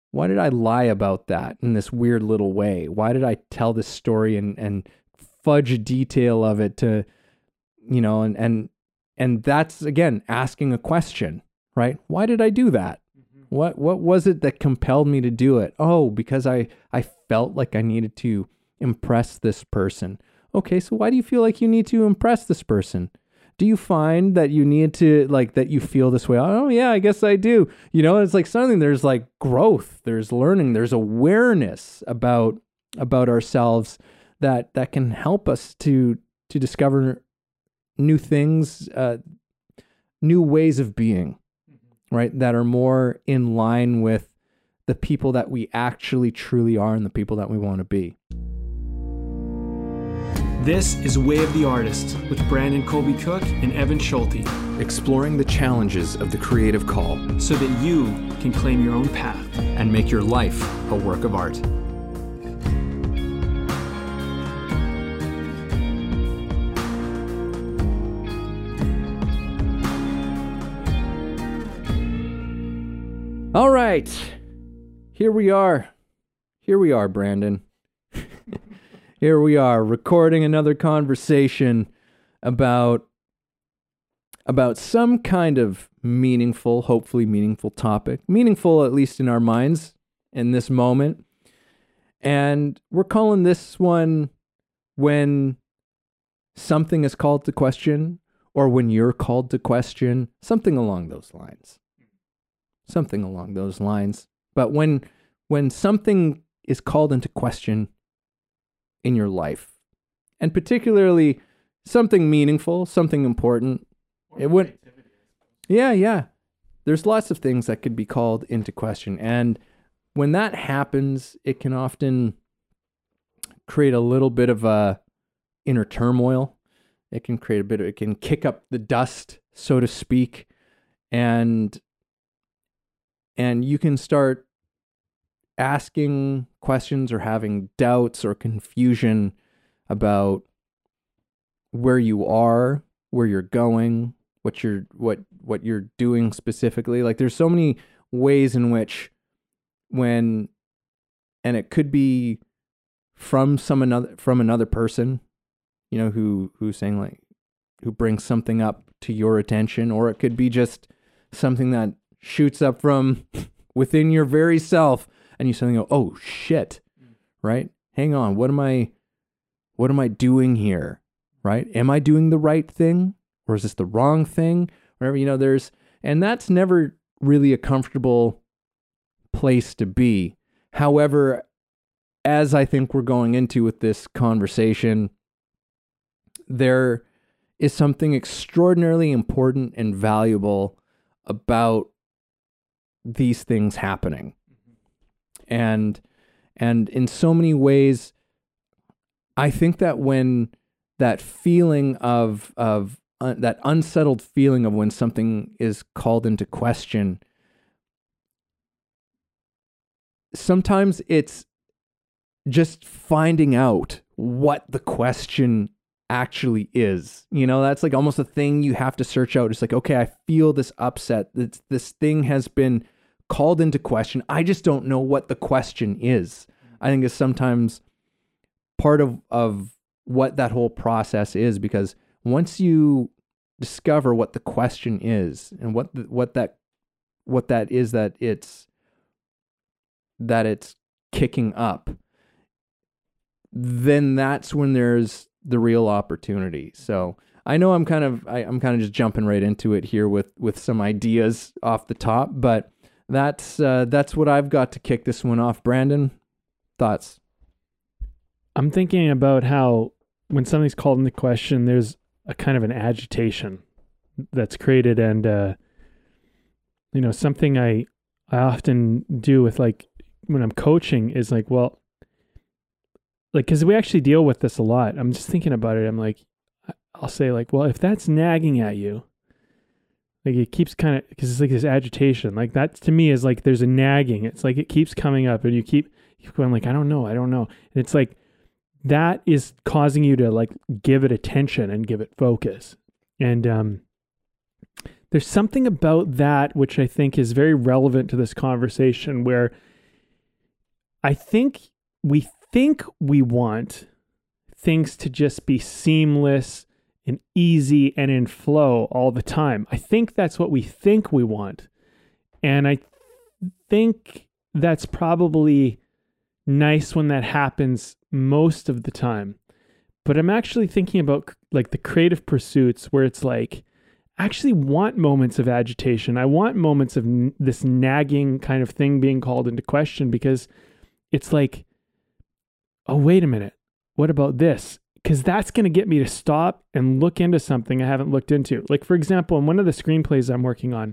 why did I lie about that in this weird little way? Why did I tell this story and fudge a detail of it to, and that's, again, asking a question, right? Why did I do that? What was it that compelled me to do it? Oh, because I felt like I needed to impress this person. Okay, so why do you feel like you need to impress this person? Do you find that you need to, like, that you feel this way? Oh yeah, I guess I do. It's like something, there's like growth, there's learning, there's awareness about ourselves that can help us to discover new things, new ways of being, right? That are more in line with the people that we actually truly are and the people that we want to be. This is Way of the Artist with Brandon Colby Cook and Evan Schulte. Exploring the challenges of the creative call so that you can claim your own path and make your life a work of art. All right. Here we are, Brandon. Here we are, recording another conversation about some kind of meaningful, hopefully meaningful topic. Meaningful, at least in our minds, in this moment. And we're calling this one When Something is Called to Question, or When You're Called to Question, something along those lines. Something along those lines. But when something is called into question in your life, and particularly something meaningful, something important, it would, yeah. There's lots of things that could be called into question. And when that happens, it can often create a little bit of a inner turmoil. It can it can kick up the dust, so to speak. And you can start asking questions or having doubts or confusion about where you are, where you're going, what you're doing specifically. Like, there's so many ways in which and it could be from another person, who's saying, like, who brings something up to your attention, or it could be just something that shoots up from within your very self, and you suddenly go, oh shit, right? Hang on, what am I doing here, right? Am I doing the right thing, or is this the wrong thing? Whatever, and that's never really a comfortable place to be. However, as I think we're going into with this conversation, there is something extraordinarily important and valuable about these things happening. And in so many ways, I think that when that feeling of that unsettled feeling of when something is called into question, sometimes it's just finding out what the question actually is. That's like almost a thing you have to search out. It's like, okay, I feel this upset. This thing has been called into question. I just don't know what the question is. I think is sometimes part of what that whole process is, because once you discover what the question is and what that is that it's kicking up, then that's when there's the real opportunity. So I know I'm kind of just jumping right into it here with some ideas off the top, but that's what I've got to kick this one off. Brandon, thoughts? I'm thinking about how when something's called into question, there's a kind of an agitation that's created, and something I often do with, like, when I'm coaching is like, well, like, because we actually deal with this a lot. I'm just thinking about it. I'm like, I'll say, like, well, if that's nagging at you, like, it keeps kind of, because it's like this agitation, like, that to me is like there's a nagging. It's like it keeps coming up, and you keep going, like, I don't know. And it's like that is causing you to, like, give it attention and give it focus. And there's something about that which I think is very relevant to this conversation, where I think we want things to just be seamless and easy and in flow all the time. I think that's what we think we want. And I think that's probably nice when that happens most of the time. But I'm actually thinking about like the creative pursuits where it's like, I actually want moments of agitation. I want moments of this nagging kind of thing being called into question, because it's like, oh, wait a minute. What about this? Because that's going to get me to stop and look into something I haven't looked into. Like, for example, in one of the screenplays I'm working on,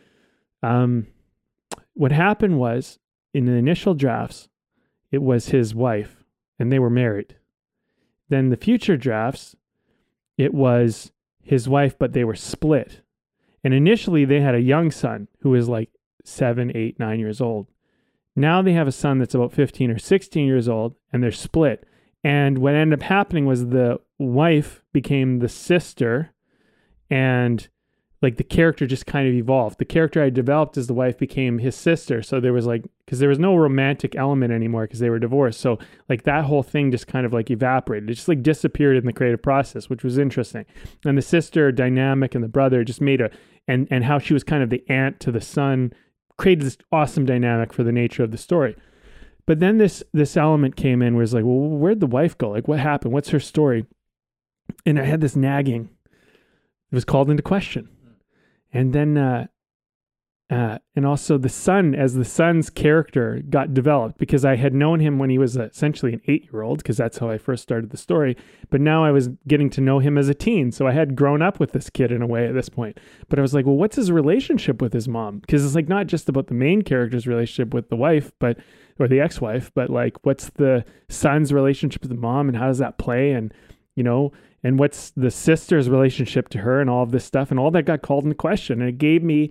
what happened was in the initial drafts, it was his wife and they were married. Then the future drafts, it was his wife, but they were split. And initially they had a young son who was like 7, 8, 9 years old. Now they have a son that's about 15 or 16 years old and they're split. And what ended up happening was the wife became the sister, and like the character just kind of evolved. The character I developed as the wife became his sister. So there was like, because there was no romantic element anymore because they were divorced. So like that whole thing just kind of like evaporated. It just like disappeared in the creative process, which was interesting. And the sister dynamic and the brother just made and how she was kind of the aunt to the son created this awesome dynamic for the nature of the story. But then this element came in where it's like, well, where'd the wife go? Like, what happened? What's her story? And I had this nagging. It was called into question. And then, and also the son, as the son's character got developed, because I had known him when he was essentially an 8-year-old, because that's how I first started the story. But now I was getting to know him as a teen. So I had grown up with this kid in a way at this point. But I was like, well, what's his relationship with his mom? Because it's like not just about the main character's relationship with the wife, or the ex-wife, but like what's the son's relationship with the mom and how does that play? And, you know, and what's the sister's relationship to her and all of this stuff, and all that got called into question. And it gave me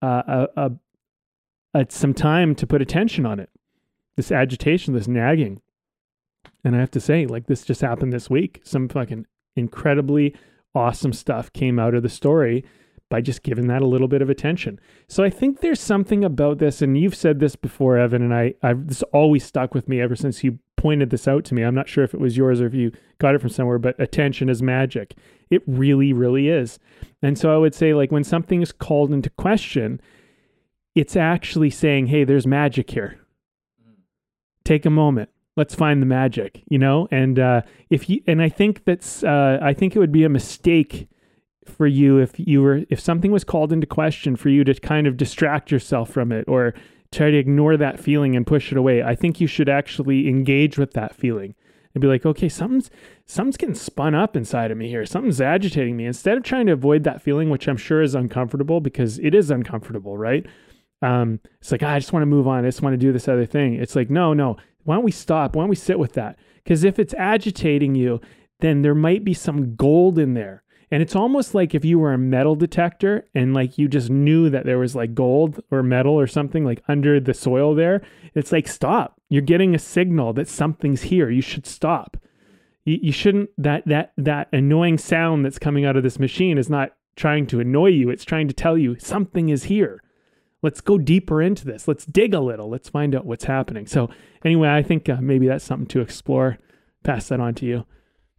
some time to put attention on it, this agitation, this nagging. And I have to say, like, this just happened this week. Some fucking incredibly awesome stuff came out of the story by just giving that a little bit of attention. So I think there's something about this, and you've said this before, Evan, and I've this always stuck with me ever since you pointed this out to me. I'm not sure if it was yours or if you got it from somewhere, but attention is magic. It really, really is. And so I would say, like, when something is called into question, it's actually saying, hey, there's magic here. Take a moment. Let's find the magic, you know? And I think I think it would be a mistake for you if something was called into question, for you to kind of distract yourself from it or try to ignore that feeling and push it away. I think you should actually engage with that feeling and be like, okay, something's getting spun up inside of me here. Something's agitating me. Instead of trying to avoid that feeling, which I'm sure is uncomfortable, because it is uncomfortable, right? It's like, I just want to move on. I just want to do this other thing. It's like, no. Why don't we stop? Why don't we sit with that? Because if it's agitating you, then there might be some gold in there. And it's almost like if you were a metal detector and like you just knew that there was like gold or metal or something like under the soil there. It's like, stop. You're getting a signal that something's here. You should stop. You shouldn't, that annoying sound that's coming out of this machine is not trying to annoy you. It's trying to tell you something is here. Let's go deeper into this. Let's dig a little. Let's find out what's happening. So anyway, I think maybe that's something to explore. Pass that on to you.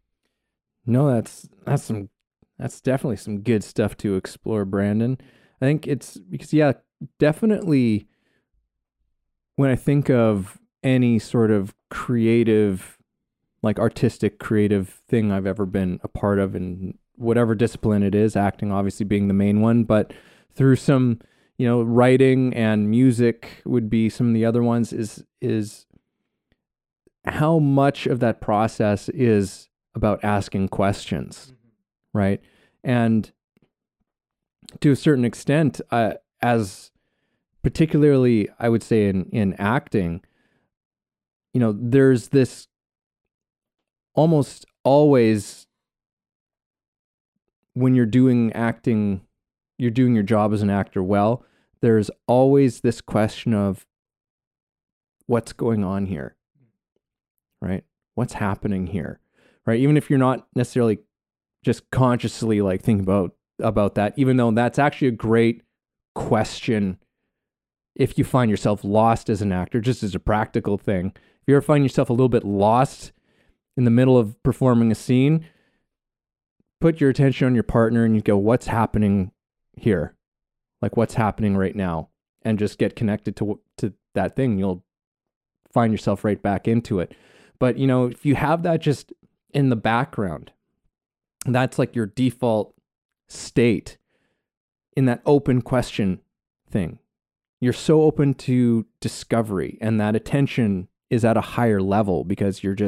No, that's definitely some good stuff to explore, Brandon. I think it's because, yeah, definitely when I think of any sort of creative, like artistic creative thing I've ever been a part of in whatever discipline it is, acting obviously being the main one, but through some, writing and music would be some of the other ones, is how much of that process is about asking questions. Right. And to a certain extent, as particularly, I would say in acting, there's this almost always when you're doing acting, you're doing your job as an actor well, there's always this question of what's going on here, right? What's happening here, right? Even if you're not necessarily just consciously like thinking about that, even though that's actually a great question if you find yourself lost as an actor, just as a practical thing, if you ever find yourself a little bit lost in the middle of performing a scene, put your attention on your partner and you go, what's happening here? Like, what's happening right now? And just get connected to that thing. You'll find yourself right back into it. But, you know, if you have that just in the background, that's like your default state in that open question thing. You're so open to discovery, and that attention is at a higher level because you're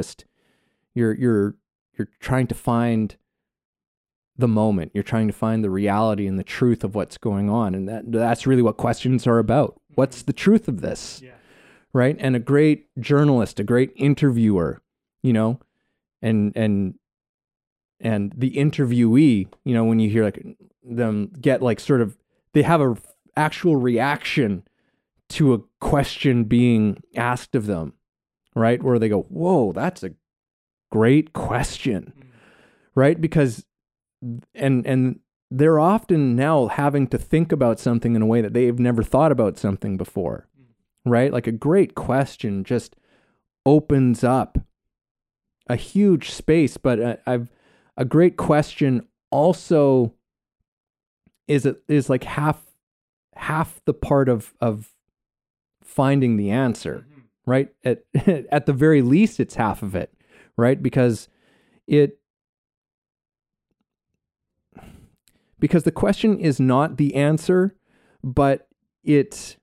trying to find the moment. You're trying to find the reality and the truth of what's going on. And that's really what questions are about. What's the truth of this? Yeah. Right? And a great journalist, a great interviewer, you know, and the interviewee, you know, when you hear like them get like sort of, they have a actual reaction to a question being asked of them, right? Where they go, whoa, that's a great question, right? Because, and they're often now having to think about something in a way that they've never thought about something before, right? Like a great question just opens up a huge space, but a great question also is like half the part of finding the answer, right? At the very least, it's half of it, right? Because the question is not the answer, but it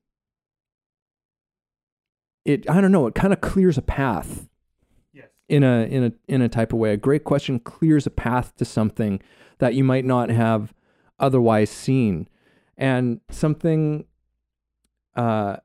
I don't know, it kind of clears a path. Yes. In a type of way. A great question clears a path to something that you might not have otherwise seen. And something and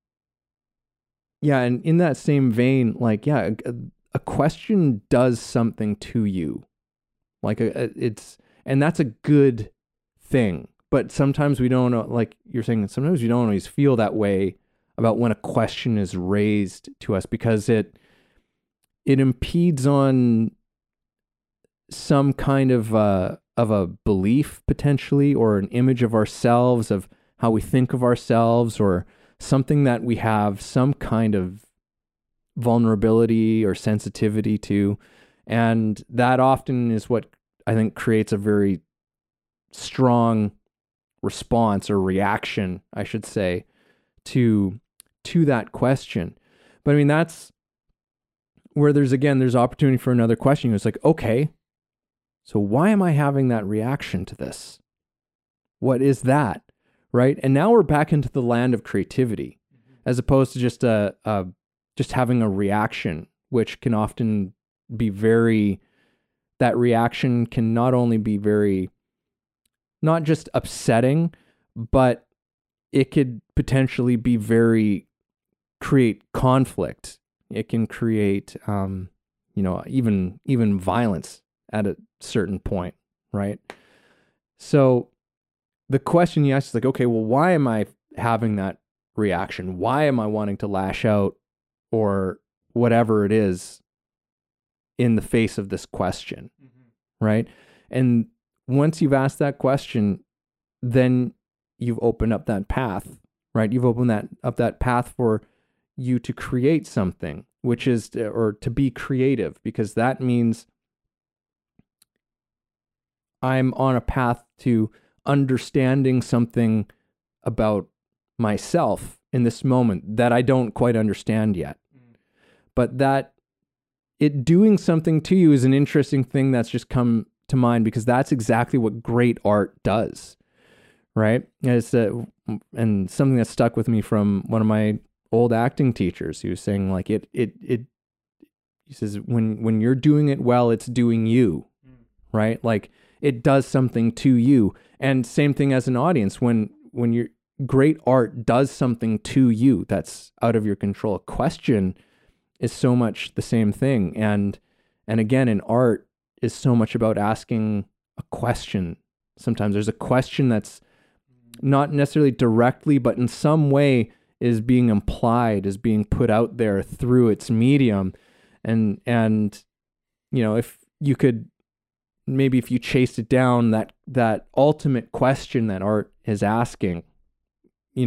in that same vein, like, yeah, a question does something to you. Like and that's a good thing. But sometimes we don't know, like you're saying, sometimes we don't always feel that way about when a question is raised to us, because it impedes on some kind of a belief potentially, or an image of ourselves, of how we think of ourselves, or something that we have some kind of vulnerability or sensitivity to. And that often is what I think creates a very strong response, or reaction, I should say, to that question. But I mean, that's where there's opportunity for another question. It's like, okay, so why am I having that reaction to this? What is that? Right? And now we're back into the land of creativity, as opposed to just just having a reaction, which can often be that reaction can not only be very, not just upsetting, but it could potentially be create conflict. It can create, even violence at a certain point, right? So the question you ask is like, okay, well, why am I having that reaction? Why am I wanting to lash out, or whatever it is, in the face of this question, right? And once you've asked that question, then you've opened up that path, right? You've opened up that path for you to create something, which is, or to be creative, because that means I'm on a path to understanding something about myself in this moment that I don't quite understand yet. But that it doing something to you is an interesting thing that's just come to mind, because that's exactly what great art does, right? And something that stuck with me from one of my old acting teachers. He was saying, like, he says, when you're doing it well, it's doing you, right? Like, it does something to you. And same thing as an audience, when your great art does something to you that's out of your control. A question is so much the same thing. And again, in art is so much about asking a question. Sometimes there's a question that's not necessarily directly, but in some way is being implied, is being put out there through its medium. And if you could, maybe if you chased it down, that ultimate question that art is asking,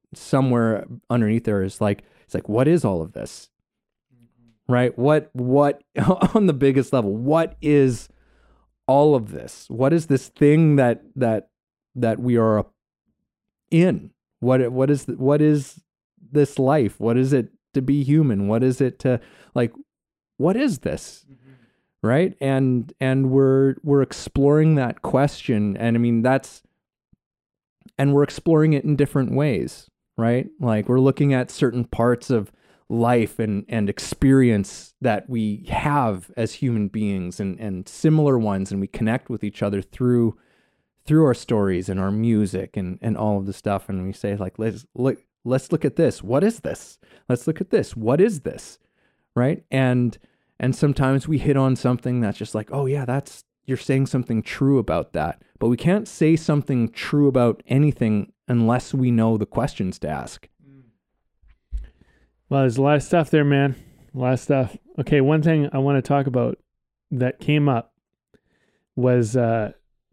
somewhere underneath there is like, it's like, what is all of this? Right? What on the biggest level, what is all of this? What is this thing that we are in? What is this life? What is it to be human? What is it to, like, what is this? Right? And we're exploring that question. And I mean, and we're exploring it in different ways, right? Like, we're looking at certain parts of life and experience that we have as human beings, and similar ones, and we connect with each other through our stories and our music and all of the stuff. And we say, like, let's look at this. What is this? Let's look at this. What is this? Right? And sometimes we hit on something that's just like, oh yeah, you're saying something true about that. But we can't say something true about anything unless we know the questions to ask. Well, there's a lot of stuff there, man. A lot of stuff. Okay, one thing I want to talk about that came up was the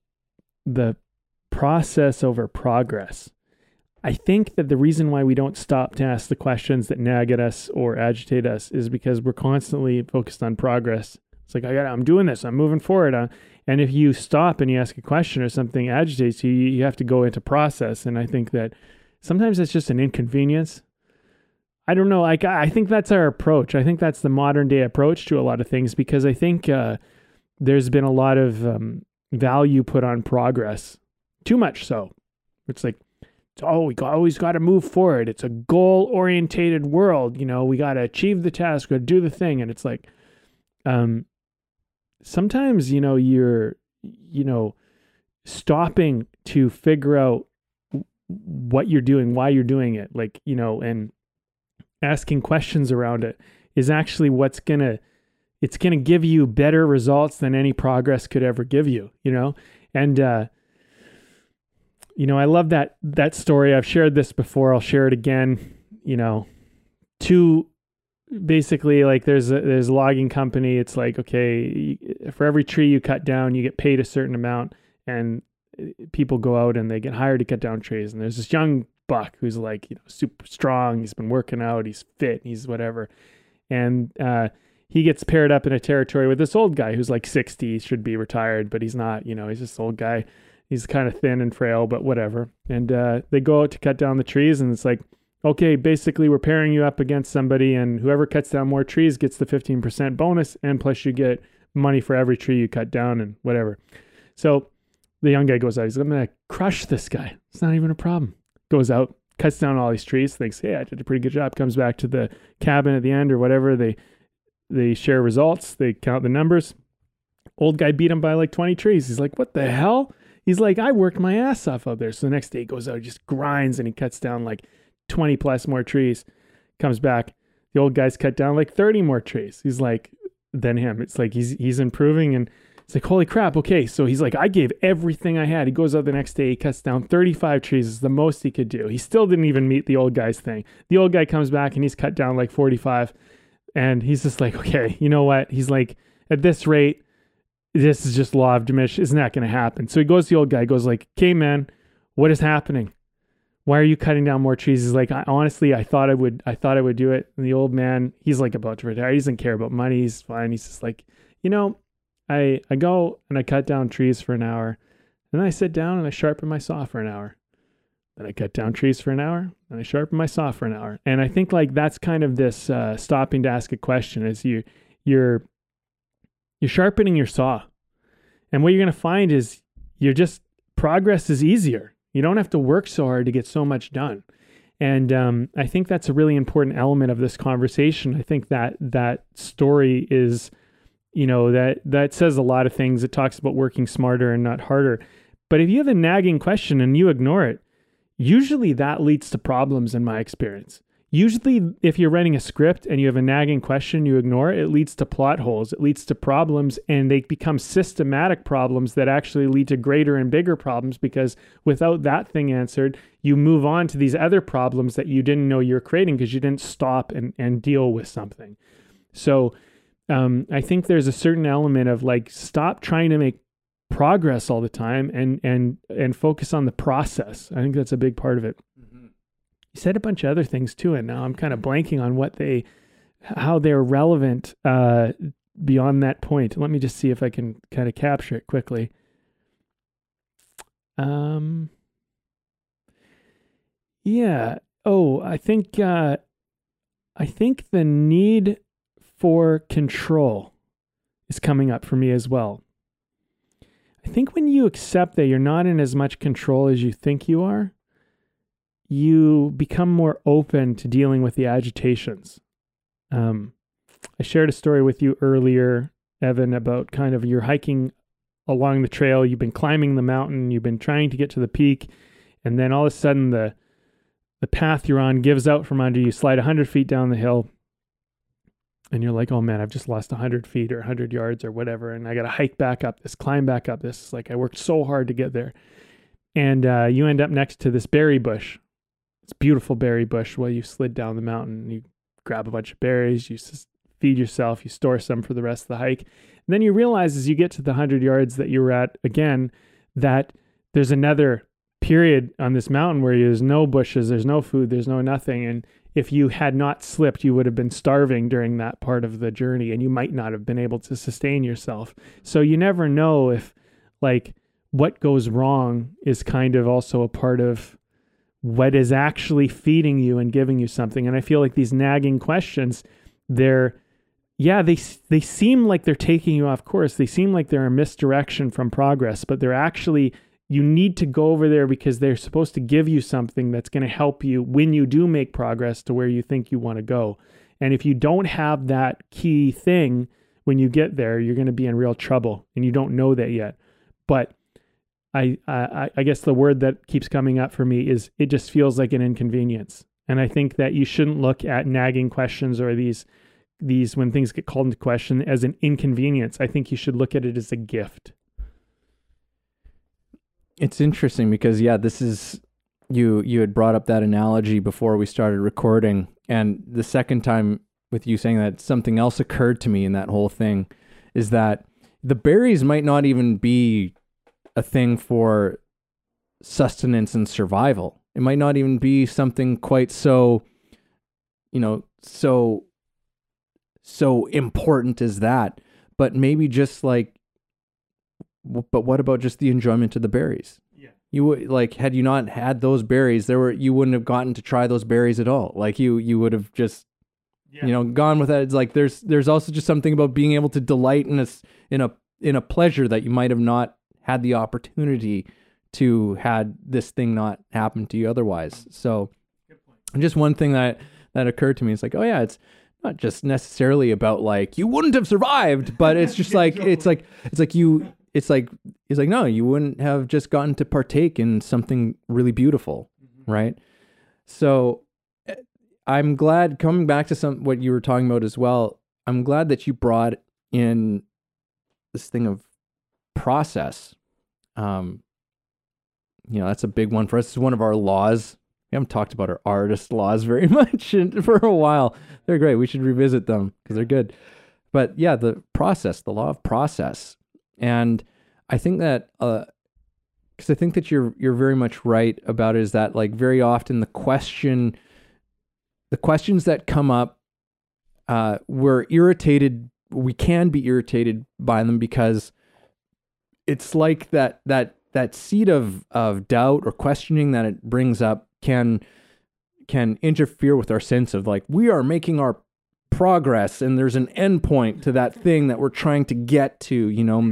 process over progress. I think that the reason why we don't stop to ask the questions that nag at us or agitate us is because we're constantly focused on progress. It's like, I'm doing this, I'm moving forward. And if you stop and you ask a question or something agitates you, you have to go into process. And I think that sometimes it's just an inconvenience. I don't know. Like, I think that's our approach. I think that's the modern day approach to a lot of things, because I think there's been a lot of value put on progress. Too much so. It's like, we always got to move forward. It's a goal-orientated world. You know, we got to achieve the task, we got to do the thing. And it's like, sometimes, you're, stopping to figure out what you're doing, why you're doing it, like, and asking questions around it is actually it's going to give you better results than any progress could ever give you, And, I love that story. I've shared this before. I'll share it again. Basically, like, there's a logging company. It's like, okay, for every tree you cut down, you get paid a certain amount, and people go out and they get hired to cut down trees. And there's this young buck who's like, super strong. He's been working out. He's fit. He's whatever. And he gets paired up in a territory with this old guy who's like 60. He should be retired, but he's not. He's just an old guy. He's kind of thin and frail, but whatever. And they go out to cut down the trees, and it's like, okay, basically we're pairing you up against somebody, and whoever cuts down more trees gets the 15% bonus, and plus you get money for every tree you cut down and whatever. So the young guy goes out. He's like, I'm going to crush this guy. It's not even a problem. Goes out, cuts down all these trees, thinks, hey, I did a pretty good job. Comes back to the cabin at the end or whatever. They share results. They count the numbers. Old guy beat him by like 20 trees. He's like, what the hell? He's like, I worked my ass off out there. So the next day he goes out, he just grinds, and he cuts down like 20 plus more trees. Comes back. The old guy's cut down like 30 more trees. He's like, than him. It's like he's improving, and it's like, holy crap. Okay. So he's like, I gave everything I had. He goes out the next day, he cuts down 35 trees. Is the most he could do. He still didn't even meet the old guy's thing. The old guy comes back and he's cut down like 45. And he's just like, okay, you know what? He's like, at this rate, this is just law of diminishing. It's not going to happen. So he goes to the old guy, goes like, okay, man, what is happening? Why are you cutting down more trees? He's like, honestly, I thought I would do it. And the old man, he's like about to retire. He doesn't care about money. He's fine. He's just like, I go and I cut down trees for an hour, and then I sit down and I sharpen my saw for an hour. Then I cut down trees for an hour, and I sharpen my saw for an hour. And I think like that's kind of this stopping to ask a question is you're sharpening your saw. And what you're going to find is progress is easier. You don't have to work so hard to get so much done. And I think that's a really important element of this conversation. I think that story is, that says a lot of things. It talks about working smarter and not harder. But if you have a nagging question and you ignore it, usually that leads to problems in my experience. Usually, if you're writing a script and you have a nagging question, you ignore it, it leads to plot holes, it leads to problems, and they become systematic problems that actually lead to greater and bigger problems, because without that thing answered, you move on to these other problems that you didn't know you're creating because you didn't stop and deal with something. So I think there's a certain element of like, stop trying to make progress all the time and focus on the process. I think that's a big part of it. you said a bunch of other things too, and now I'm kind of blanking on how they're relevant beyond that point. Let me just see if I can kind of capture it quickly. Yeah. Oh, I think the need for control is coming up for me as well. I think when you accept that you're not in as much control as you think you are, you become more open to dealing with the agitations. I shared a story with you earlier, Evan, about kind of you're hiking along the trail, you've been climbing the mountain, you've been trying to get to the peak, and then all of a sudden the path you're on gives out from under you, slide 100 feet down the hill, and you're like, oh man, I've just lost 100 feet or 100 yards or whatever, and I got to hike back up this, climb back up this. Like, I worked so hard to get there. And you end up next to this berry bush. It's a beautiful berry bush while you slid down the mountain. You grab a bunch of berries, you feed yourself, you store some for the rest of the hike. And then you realize as you get to the 100 yards that you were at again, that there's another period on this mountain where there's no bushes, there's no food, there's no nothing. And if you had not slipped, you would have been starving during that part of the journey, and you might not have been able to sustain yourself. So you never know if, like, what goes wrong is kind of also a part of what is actually feeding you and giving you something. And I feel like these nagging questions, they seem like they're taking you off course. They seem like they're a misdirection from progress, but they're actually, you need to go over there because they're supposed to give you something that's going to help you when you do make progress to where you think you want to go. And if you don't have that key thing when you get there, you're going to be in real trouble, and you don't know that yet. But I guess the word that keeps coming up for me is it just feels like an inconvenience. And I think that you shouldn't look at nagging questions or these when things get called into question as an inconvenience. I think you should look at it as a gift. It's interesting because, this is, you had brought up that analogy before we started recording. And the second time with you saying that, something else occurred to me in that whole thing is that the berries might not even be a thing for sustenance and survival. It might not even be something quite so important as that, but maybe just like, but what about just the enjoyment of the berries? Yeah. You would, like, had you not had those berries, you wouldn't have gotten to try those berries at all. Like you would have just, gone with that. It's like, there's also just something about being able to delight in a pleasure that you might have not had the opportunity to had this thing not happen to you otherwise. So just one thing that occurred to me is like, oh yeah, it's not just necessarily about like, you wouldn't have survived, but it's just like, no, you wouldn't have just gotten to partake in something really beautiful. Mm-hmm. Right. So I'm glad, coming back to what you were talking about as well, I'm glad that you brought in this thing of process. That's a big one for us. It's one of our laws. We haven't talked about our artist laws very much for a while. They're great. We should revisit them because they're good. But yeah, the law of process. And I think that, because I think that you're very much right about it, is that, like, very often the questions that come up, we can be irritated by them because it's like that seed of doubt or questioning that it brings up can interfere with our sense of, like, we are making our progress and there's an end point to that thing that we're trying to get to,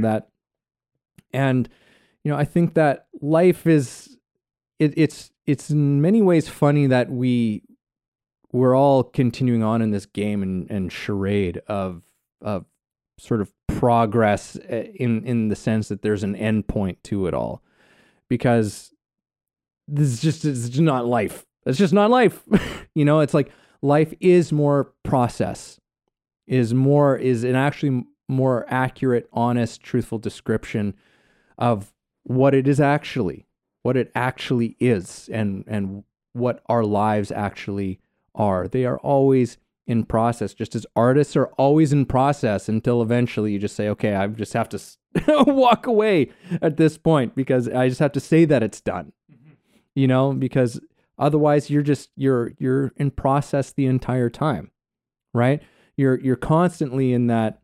I think that life is, it's in many ways funny that we're all continuing on in this game and charade of sort of progress in the sense that there's an end point to it all, because it's just not life. It's just not life. It's like life is more process, is an actually more accurate, honest, truthful description of what it actually is, and what our lives actually are. They are always in process, just as artists are always in process, until eventually you just say, okay, I just have to walk away at this point because I just have to say that it's done. Mm-hmm. Because Otherwise, you're in process the entire time, right? You're constantly in that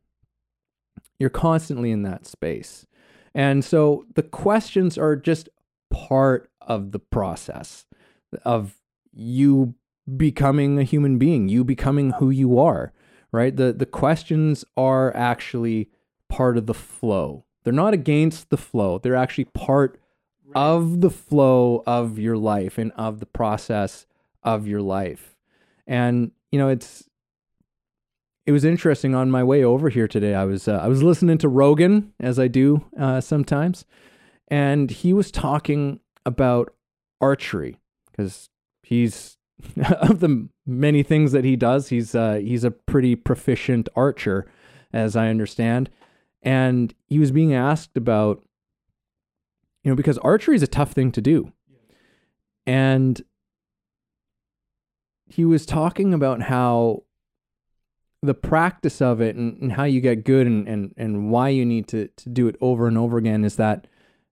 space. And so the questions are just part of the process of you becoming a human being, you becoming who you are, right? The questions are actually part of the flow. They're not against the flow. They're actually part of the flow of your life and of the process of your life. And, it was interesting on my way over here today. I was listening to Rogan, as I do sometimes, and he was talking about archery because he's of the many things that he does, he's a pretty proficient archer, as I understand. And he was being asked about, because archery is a tough thing to do. And he was talking about how the practice of it and how you get good and why you need to do it over and over again is that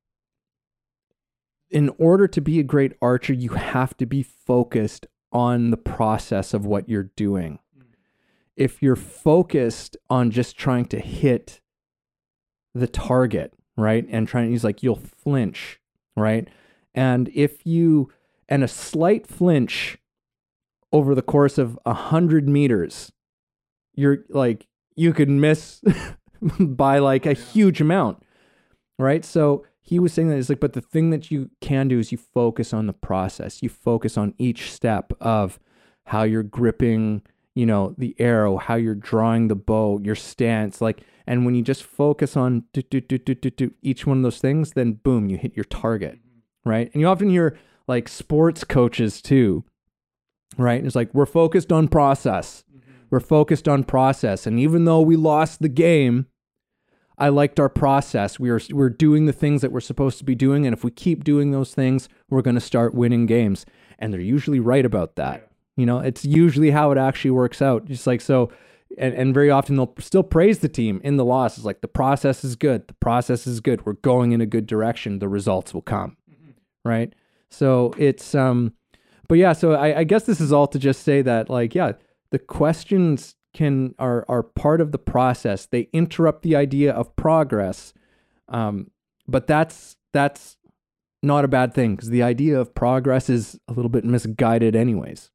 in order to be a great archer, you have to be focused on the process of what you're doing. If you're focused on just trying to hit the target, right? And he's like, you'll flinch, right? And a slight flinch over the course of 100 meters, you're like, you could miss by like a huge amount, right? So he was saying that it's like, but the thing that you can do is you focus on the process. You focus on each step of how you're gripping, the arrow, how you're drawing the bow, your stance, and when you just focus on each one of those things, then boom, you hit your target, right? And you often hear like sports coaches too, right? And it's like, we're focused on process. We're focused on process. And even though we lost the game, I liked our process. We're doing the things that we're supposed to be doing. And if we keep doing those things, we're going to start winning games. And they're usually right about that. It's usually how it actually works out. Just like, so, and very often they'll still praise the team in the loss. It's like, the process is good. The process is good. We're going in a good direction. The results will come. Right. So it's, but yeah, so I guess this is all to just say that, like, yeah, the questions are part of the process. They interrupt the idea of progress, but that's not a bad thing because the idea of progress is a little bit misguided, anyways.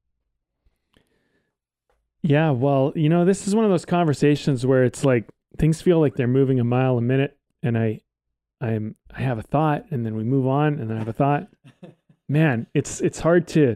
Yeah, well, this is one of those conversations where it's like things feel like they're moving a mile a minute, and I have a thought, and then we move on, and then I have a thought. Man, it's hard to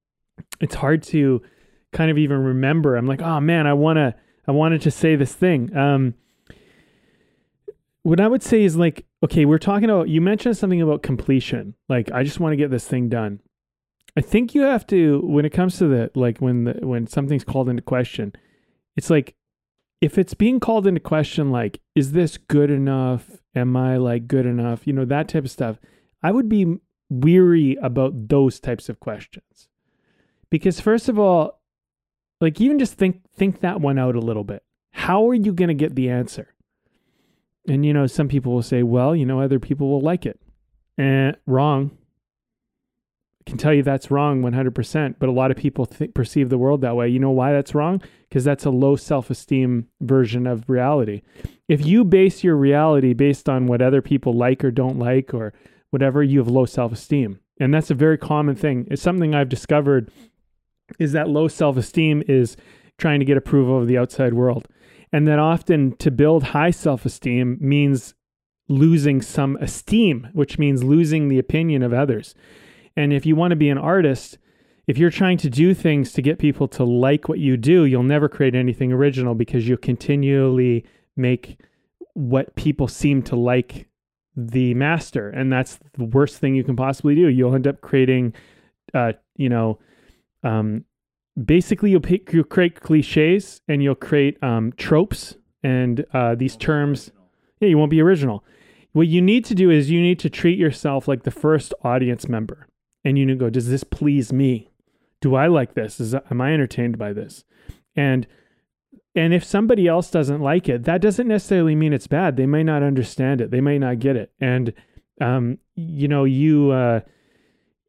kind of even remember. I'm like, oh man, I wanted to say this thing. What I would say is like, okay, we're talking about, you mentioned something about completion. Like, I just want to get this thing done. I think you have to, when it comes to when something's called into question, it's like, if it's being called into question, like, is this good enough? Am I like good enough? That type of stuff. I would be weary about those types of questions. Because first of all, like, even just think that one out a little bit. How are you going to get the answer? And, some people will say, well, other people will like it. Wrong. I can tell you that's wrong 100%, but a lot of people perceive the world that way. You know why that's wrong? Because that's a low self-esteem version of reality. If you base your reality based on what other people like or don't like or whatever, you have low self-esteem. And that's a very common thing. It's something I've discovered is that low self-esteem is trying to get approval of the outside world. And that often to build high self-esteem means losing some esteem, which means losing the opinion of others. And if you want to be an artist, if you're trying to do things to get people to like what you do, you'll never create anything original because you'll continually make what people seem to like the master. And that's the worst thing you can possibly do. You'll end up creating, basically you'll create cliches and you'll create tropes and these terms. Yeah, you won't be original. What you need to do is you need to treat yourself like the first audience member. And you need to go, does this please me? Do I like this? Am I entertained by this? And if somebody else doesn't like it, that doesn't necessarily mean it's bad. They may not understand it. They may not get it. And,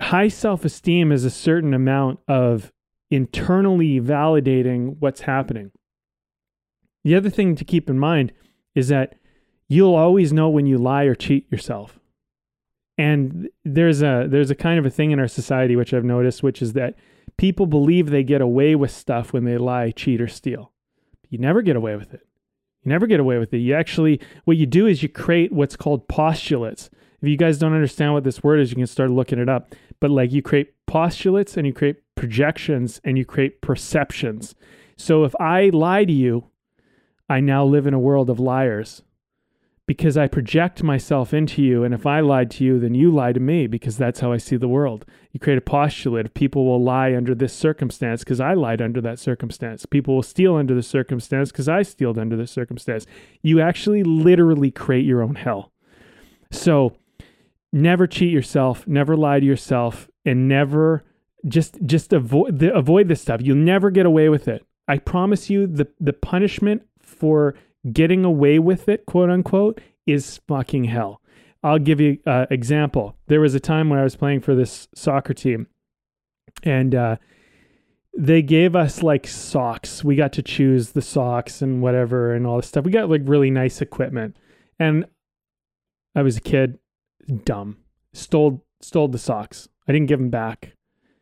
high self-esteem is a certain amount of internally validating what's happening. The other thing to keep in mind is that you'll always know when you lie or cheat yourself. And there's a kind of a thing in our society, which I've noticed, which is that people believe they get away with stuff when they lie, cheat, or steal. You never get away with it. You never get away with it. You actually, what you do is you create what's called postulates. If you guys don't understand what this word is, you can start looking it up. But like, you create postulates and you create projections and you create perceptions. So if I lie to you, I now live in a world of liars because I project myself into you. And if I lied to you, then you lie to me because that's how I see the world. You create a postulate. People will lie under this circumstance because I lied under that circumstance. People will steal under the circumstance because I stealed under the circumstance. You actually literally create your own hell. So never cheat yourself, never lie to yourself, and never just avoid this stuff. You'll never get away with it. I promise you, the punishment for getting away with it, quote unquote, is fucking hell. I'll give you an example. There was a time when I was playing for this soccer team, and they gave us like socks. We got to choose the socks and whatever and all this stuff. We got like really nice equipment, and I was a kid, dumb, stole the socks. I didn't give them back.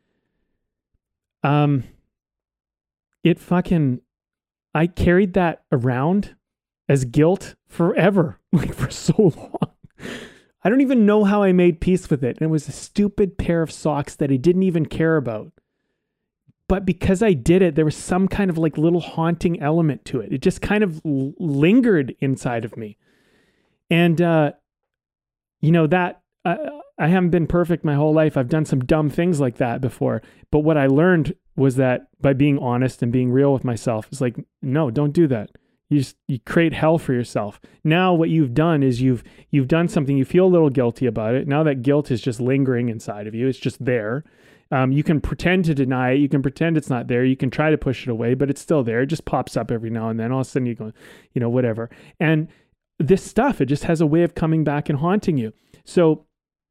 I carried that around as guilt forever, like for so long. I don't even know how I made peace with it. And it was a stupid pair of socks that I didn't even care about. But because I did it, there was some kind of like little haunting element to it. It just kind of lingered inside of me. And, I haven't been perfect my whole life. I've done some dumb things like that before. But what I learned was that by being honest and being real with myself, it's like, no, don't do that. You create hell for yourself. Now what you've done is you've done something, you feel a little guilty about it. Now that guilt is just lingering inside of you. It's just there. You can pretend to deny it. You can pretend it's not there. You can try to push it away, but it's still there. It just pops up every now and then. All of a sudden you go, whatever. And this stuff, it just has a way of coming back and haunting you. So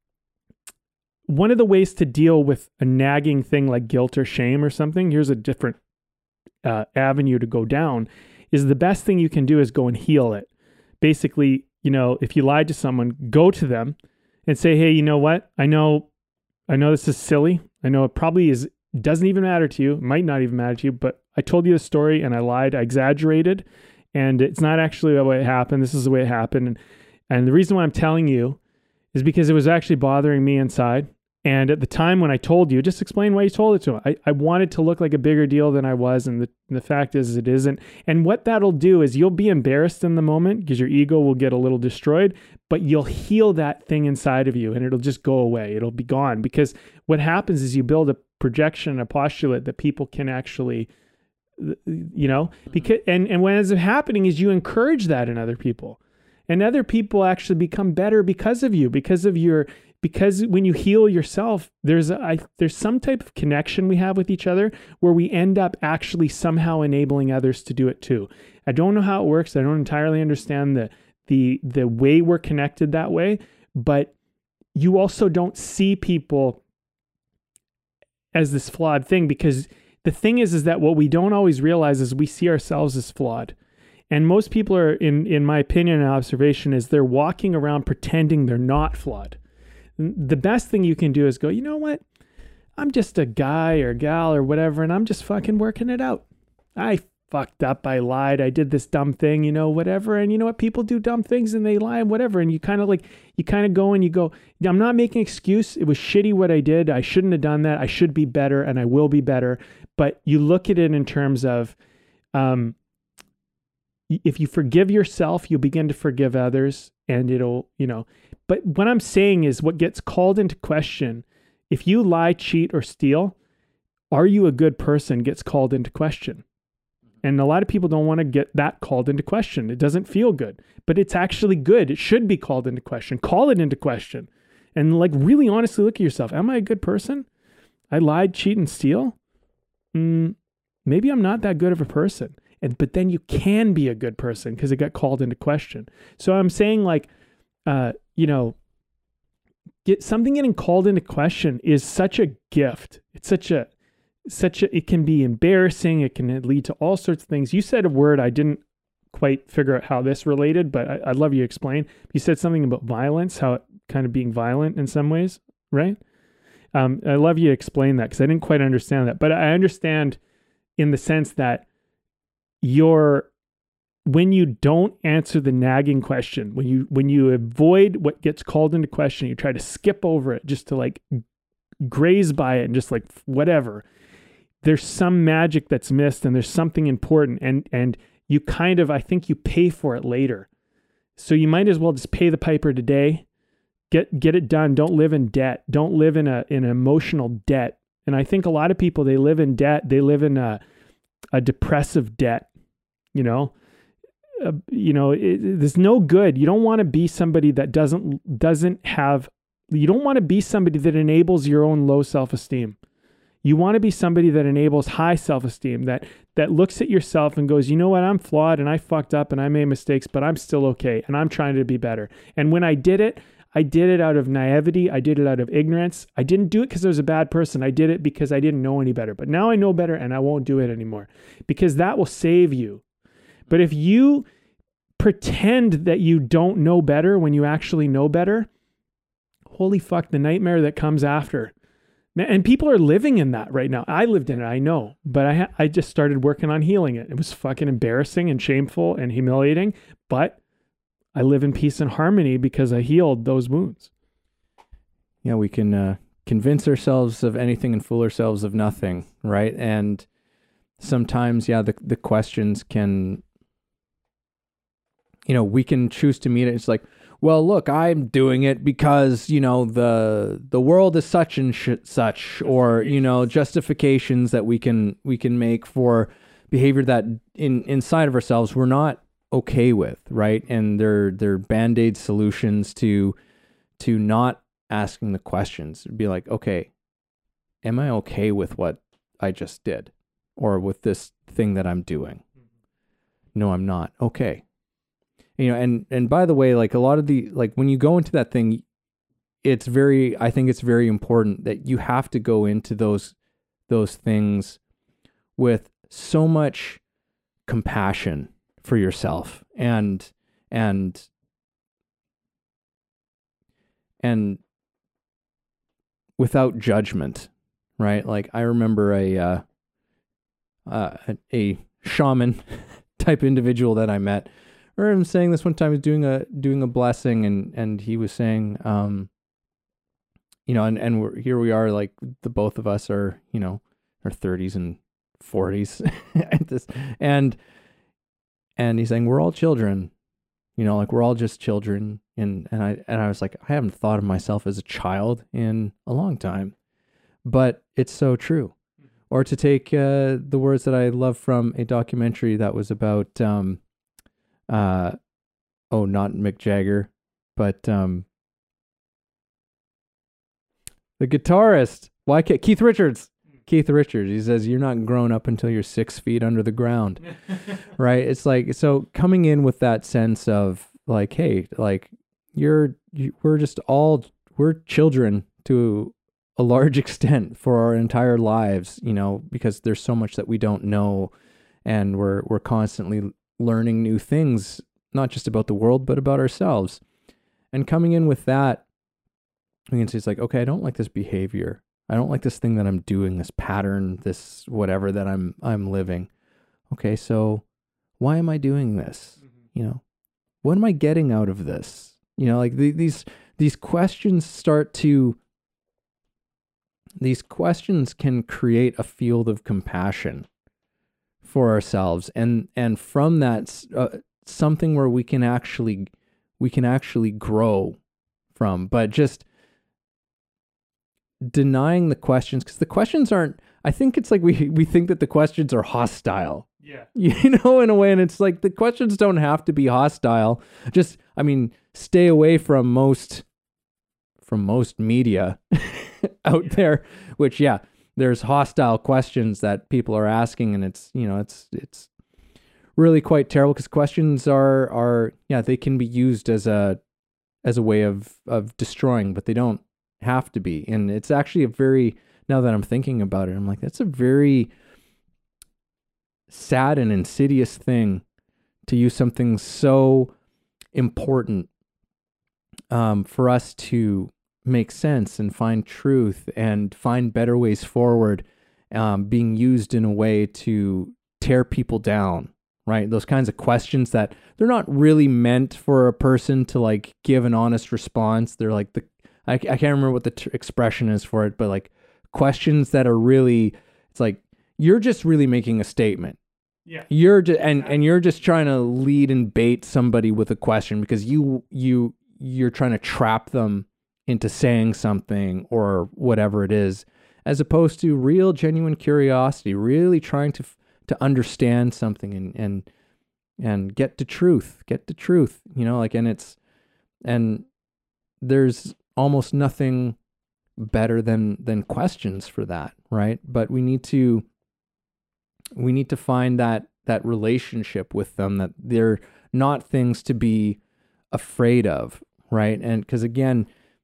one of the ways to deal with a nagging thing like guilt or shame or something, here's a different avenue to go down, is the best thing you can do is go and heal it. Basically, if you lied to someone, go to them and say, hey, you know what? I know this is silly. I know it probably doesn't even matter to you. It might not even matter to you, but I told you the story and I lied. I exaggerated, and it's not actually the way it happened. This is the way it happened. And the reason why I'm telling you is because it was actually bothering me inside. And at the time when I told you, just explain why you told it to him. I wanted to look like a bigger deal than I was. And the fact is it isn't. And what that'll do is you'll be embarrassed in the moment because your ego will get a little destroyed, but you'll heal that thing inside of you and it'll just go away. It'll be gone, because what happens is you build a projection, a postulate that people can actually, because, and what ends up happening is you encourage that in other people, and other people actually become better because of you, because when you heal yourself, there's some type of connection we have with each other where we end up actually somehow enabling others to do it too. I don't know how it works. I don't entirely understand the way we're connected that way, but you also don't see people as this flawed thing, because the thing is that what we don't always realize is we see ourselves as flawed. And most people are, in my opinion and observation, is they're walking around pretending they're not flawed. The best thing you can do is go, you know what? I'm just a guy or gal or whatever, and I'm just fucking working it out. I fucked up. I lied. I did this dumb thing, whatever. And you know what? People do dumb things and they lie and whatever. And you kind of go and you go, I'm not making an excuse. It was shitty what I did. I shouldn't have done that. I should be better and I will be better. But you look at it in terms of, if you forgive yourself, you'll begin to forgive others, and it'll, but what I'm saying is what gets called into question, if you lie, cheat, or steal, are you a good person gets called into question. And a lot of people don't want to get that called into question. It doesn't feel good, but it's actually good. It should be called into question. Call it into question. And really honestly look at yourself. Am I a good person? I lied, cheat, and steal? Maybe I'm not that good of a person. But then you can be a good person because it got called into question. So I'm saying something getting called into question is such a gift. It's such a, it can be embarrassing. It can lead to all sorts of things. You said a word I didn't quite figure out how this related, but I'd love you to explain. You said something about violence, how it kind of being violent in some ways, right? I love you to explain that because I didn't quite understand that. But I understand in the sense that when you don't answer the nagging question, when you avoid what gets called into question, you try to skip over it just to like graze by it and just like whatever. There's some magic that's missed and there's something important and you kind of, I think you pay for it later. So you might as well just pay the piper today, get it done. Don't live in debt. Don't live in an emotional debt. And I think a lot of people, they live in debt. They live in a depressive debt, there's no good. You don't want to be somebody that you don't want to be somebody that enables your own low self-esteem. You want to be somebody that enables high self-esteem, that looks at yourself and goes, you know what, I'm flawed and I fucked up and I made mistakes, but I'm still okay and I'm trying to be better. And when I did it out of naivety. I did it out of ignorance. I didn't do it because I was a bad person. I did it because I didn't know any better. But now I know better and I won't do it anymore because that will save you. But if you pretend that you don't know better when you actually know better, holy fuck, the nightmare that comes after. And people are living in that right now. I lived in it, I know, but I just started working on healing it. It was fucking embarrassing and shameful and humiliating, but I live in peace and harmony because I healed those wounds. Yeah, we can convince ourselves of anything and fool ourselves of nothing, right? And sometimes, the questions can, we can choose to meet it. It's like, well, look, I'm doing it because, the world is such and such, or, justifications that we can make for behavior that inside of ourselves we're not okay with, right? And they're band-aid solutions to not asking the questions. It'd be like, okay, am I okay with what I just did, or with this thing that I'm doing? No, I'm not. Okay. And by the way, like a lot of when you go into that thing, I think it's very important that you have to go into those things with so much compassion for yourself and without judgment, right? Like I remember a shaman type individual that I met. I remember him saying this one time. He was doing a blessing, and he was saying, and here we are, like the both of us are, our 30s and 40s, and he's saying we're all children, like we're all just children, and I was like, I haven't thought of myself as a child in a long time, but it's so true. Or to take the words that I love from a documentary that was about. Not Mick Jagger, but the guitarist. Keith Richards. Keith Richards. He says, "You're not grown up until you're 6 feet under the ground." Right? It's like, so coming in with that sense of like, hey, like we're children to a large extent for our entire lives, because there's so much that we don't know, and we're constantly learning new things, not just about the world, but about ourselves. And coming in with that, we can say, it's like, okay, I don't like this behavior. I don't like this thing that I'm doing, this pattern, this whatever that I'm living. Okay, so why am I doing this? Mm-hmm. What am I getting out of this? Like these questions these questions can create a field of compassion for ourselves, and from that something where we can actually grow from. But just denying the questions, because the questions aren't, I think it's like we think that the questions are hostile. Yeah. In a way, and it's like the questions don't have to be hostile. Just, stay away from most media out there, which there's hostile questions that people are asking, and it's really quite terrible, because questions are they can be used as a way of destroying, but they don't have to be. And it's actually a very, now that I'm thinking about it, I'm like, that's a very sad and insidious thing to use something so important for us to make sense and find truth and find better ways forward, being used in a way to tear people down, right? Those kinds of questions that they're not really meant for a person to like give an honest response. They're like I can't remember what the expression is for it, but like questions that are really, it's like, you're just really making a statement. Yeah. You're just, and you're just trying to lead and bait somebody with a question because you're trying to trap them into saying something or whatever it is, as opposed to real, genuine curiosity, really trying to understand something and get to truth, you know, like, and there's almost nothing better than questions for that, right? But we need to find that relationship with them, that they're not things to be afraid of, right? And because again,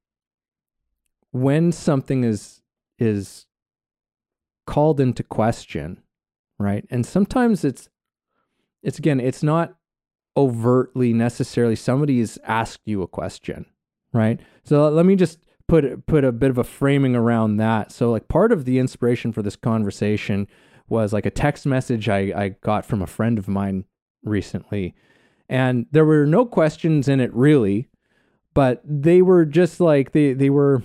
when something is called into question, right? And sometimes it's again, it's not overtly necessarily somebody's asked you a question, right? So let me just put a bit of a framing around that. So like part of the inspiration for this conversation was like a text message I got from a friend of mine recently. And there were no questions in it really, but they were just like, they were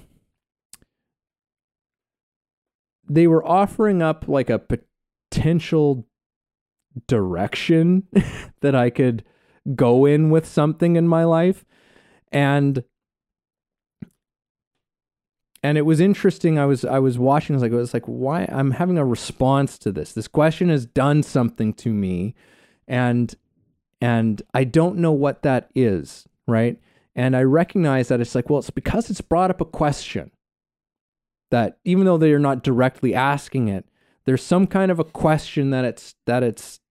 offering up like a potential direction that I could go in with something in my life. And it was interesting. I was watching, it was like, why I'm having a response to this. This question has done something to me, and I don't know what that is, right? And I recognize that it's like, well, it's because it's brought up a question that even though they are not directly asking it, there's some kind of a question that it's